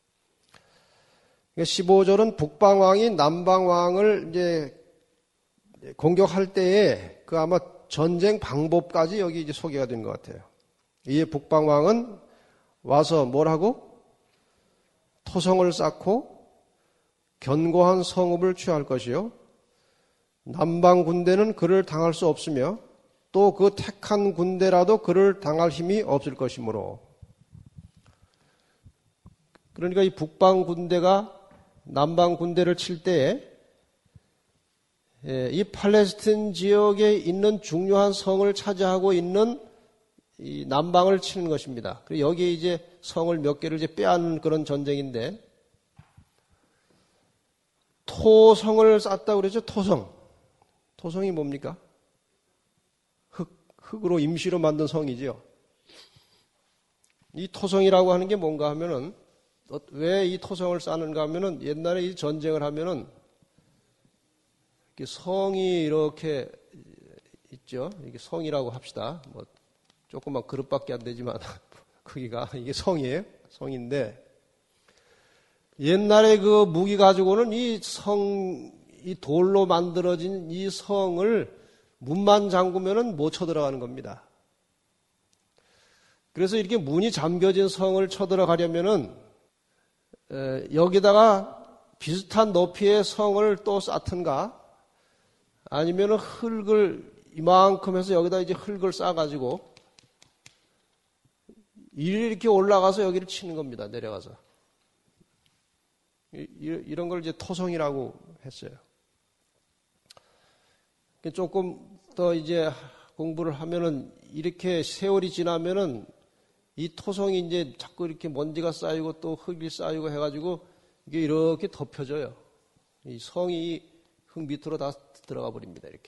15절은 북방왕이 남방왕을 이제 공격할 때에 그 아마 전쟁 방법까지 여기 이제 소개가 된 것 같아요. 이에 북방왕은 와서 뭘 하고? 토성을 쌓고 견고한 성읍을 취할 것이요. 남방 군대는 그를 당할 수 없으며 또 그 택한 군대라도 그를 당할 힘이 없을 것이므로. 그러니까 이 북방 군대가 남방 군대를 칠 때에 이 팔레스틴 지역에 있는 중요한 성을 차지하고 있는 이 남방을 치는 것입니다. 그리고 여기에 이제 성을 몇 개를 이제 빼앗는 그런 전쟁인데, 토성을 쌓았다고 그러죠. 토성이 뭡니까? 흙으로 임시로 만든 성이지요. 이 토성이라고 하는 게 뭔가 하면은, 왜 이 토성을 쌓는가 하면은, 옛날에 이 전쟁을 하면은 성이 이렇게 있죠. 이게 성이라고 합시다. 뭐 조그만 그릇밖에 안 되지만 크기가 이게 성이에요. 성인데 옛날에 그 무기 가지고는 이 돌로 만들어진 이 성을 문만 잠그면은 못 쳐들어가는 겁니다. 그래서 이렇게 문이 잠겨진 성을 쳐들어가려면은 여기다가 비슷한 높이의 성을 또 쌓든가, 아니면은 흙을 이만큼 해서 여기다 이제 흙을 쌓아가지고 이렇게 올라가서 여기를 치는 겁니다. 내려가서. 이런 걸 이제 토성이라고 했어요. 조금 더 이제 공부를 하면은 이렇게 세월이 지나면은 이 토성이 이제 자꾸 이렇게 먼지가 쌓이고 또 흙이 쌓이고 해가지고 이게 이렇게 덮여져요. 이 성이 흙 밑으로 다 들어가 버립니다. 이렇게.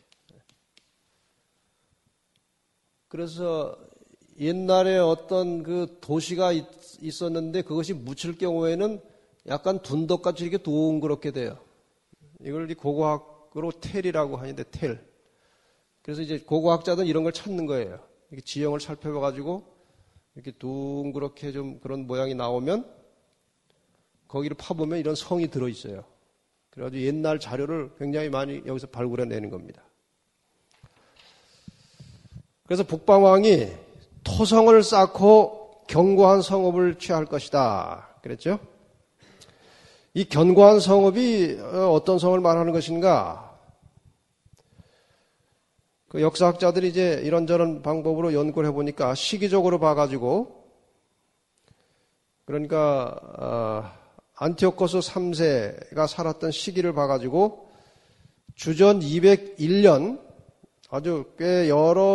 그래서 옛날에 어떤 그 도시가 있었는데 그것이 묻힐 경우에는 약간 둔덕같이 이렇게 동그랗게 돼요. 이걸 고고학으로 텔이라고 하는데 텔. 그래서 이제 고고학자들은 이런 걸 찾는 거예요. 이렇게 지형을 살펴봐가지고 이렇게 둥그렇게 좀 그런 모양이 나오면 거기를 파보면 이런 성이 들어있어요. 그래가지고 옛날 자료를 굉장히 많이 여기서 발굴해내는 겁니다. 그래서 북방왕이 토성을 쌓고 견고한 성읍을 취할 것이다. 그랬죠? 이 견고한 성읍이 어떤 성을 말하는 것인가? 그 역사학자들이 이제 이런저런 방법으로 연구를 해보니까 시기적으로 봐가지고, 그러니까 안티오코스 3세가 살았던 시기를 봐가지고 주전 201년 아주 꽤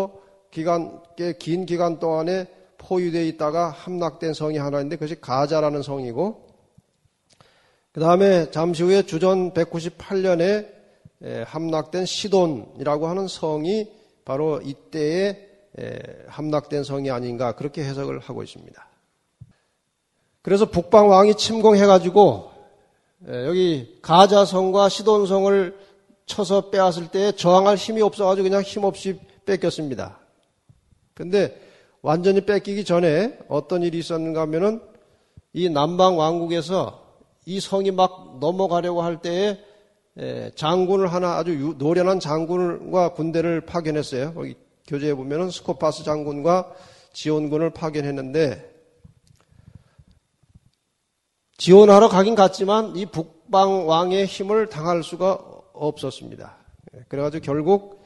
긴 기간 동안에 포위되어 있다가 함락된 성이 하나 있는데 그것이 가자라는 성이고, 그 다음에 잠시 후에 주전 198년에 함락된 시돈이라고 하는 성이 바로 이때에 함락된 성이 아닌가 그렇게 해석을 하고 있습니다. 그래서 북방왕이 침공해가지고 여기 가자성과 시돈성을 쳐서 빼앗을 때 저항할 힘이 없어가지고 그냥 힘없이 뺏겼습니다. 근데 완전히 뺏기기 전에 어떤 일이 있었는가 하면은 이 남방 왕국에서 이 성이 막 넘어가려고 할 때에 장군을 하나 아주 노련한 장군과 군대를 파견했어요. 거기 교재에 보면은 스코파스 장군과 지원군을 파견했는데 지원하러 가긴 갔지만 이 북방 왕의 힘을 당할 수가 없었습니다. 그래가지고 결국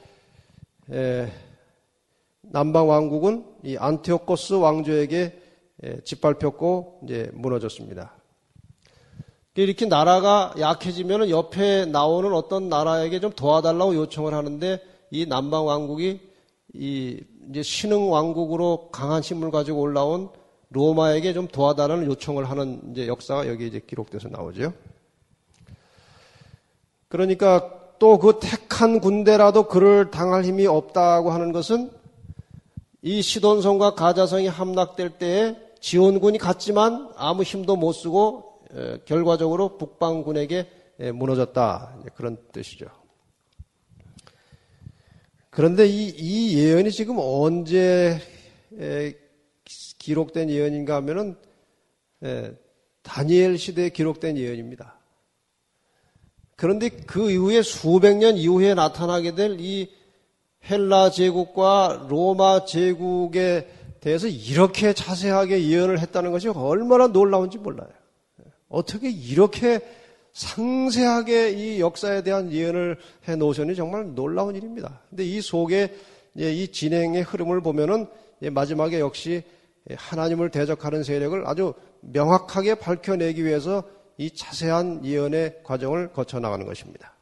남방 왕국은 이 안티오코스 왕조에게 짓밟혔고 이제 무너졌습니다. 이렇게 나라가 약해지면 옆에 나오는 어떤 나라에게 좀 도와달라고 요청을 하는데 이 남방 왕국이 이제 신흥 왕국으로 강한 힘을 가지고 올라온 로마에게 좀 도와달라는 요청을 하는 이제 역사가 여기 이제 기록돼서 나오죠. 그러니까 또 그 택한 군대라도 그를 당할 힘이 없다고 하는 것은 이 시돈성과 가자성이 함락될 때에 지원군이 갔지만 아무 힘도 못 쓰고 결과적으로 북방군에게 무너졌다. 그런 뜻이죠. 그런데 이 예언이 지금 언제 기록된 예언인가 하면은 다니엘 시대에 기록된 예언입니다. 그런데 그 이후에 수백 년 이후에 나타나게 될 이 헬라 제국과 로마 제국에 대해서 이렇게 자세하게 예언을 했다는 것이 얼마나 놀라운지 몰라요. 어떻게 이렇게 상세하게 이 역사에 대한 예언을 해 놓으셨니 정말 놀라운 일입니다. 근데 이 속에 이 진행의 흐름을 보면은 마지막에 역시 하나님을 대적하는 세력을 아주 명확하게 밝혀내기 위해서 이 자세한 예언의 과정을 거쳐 나가는 것입니다.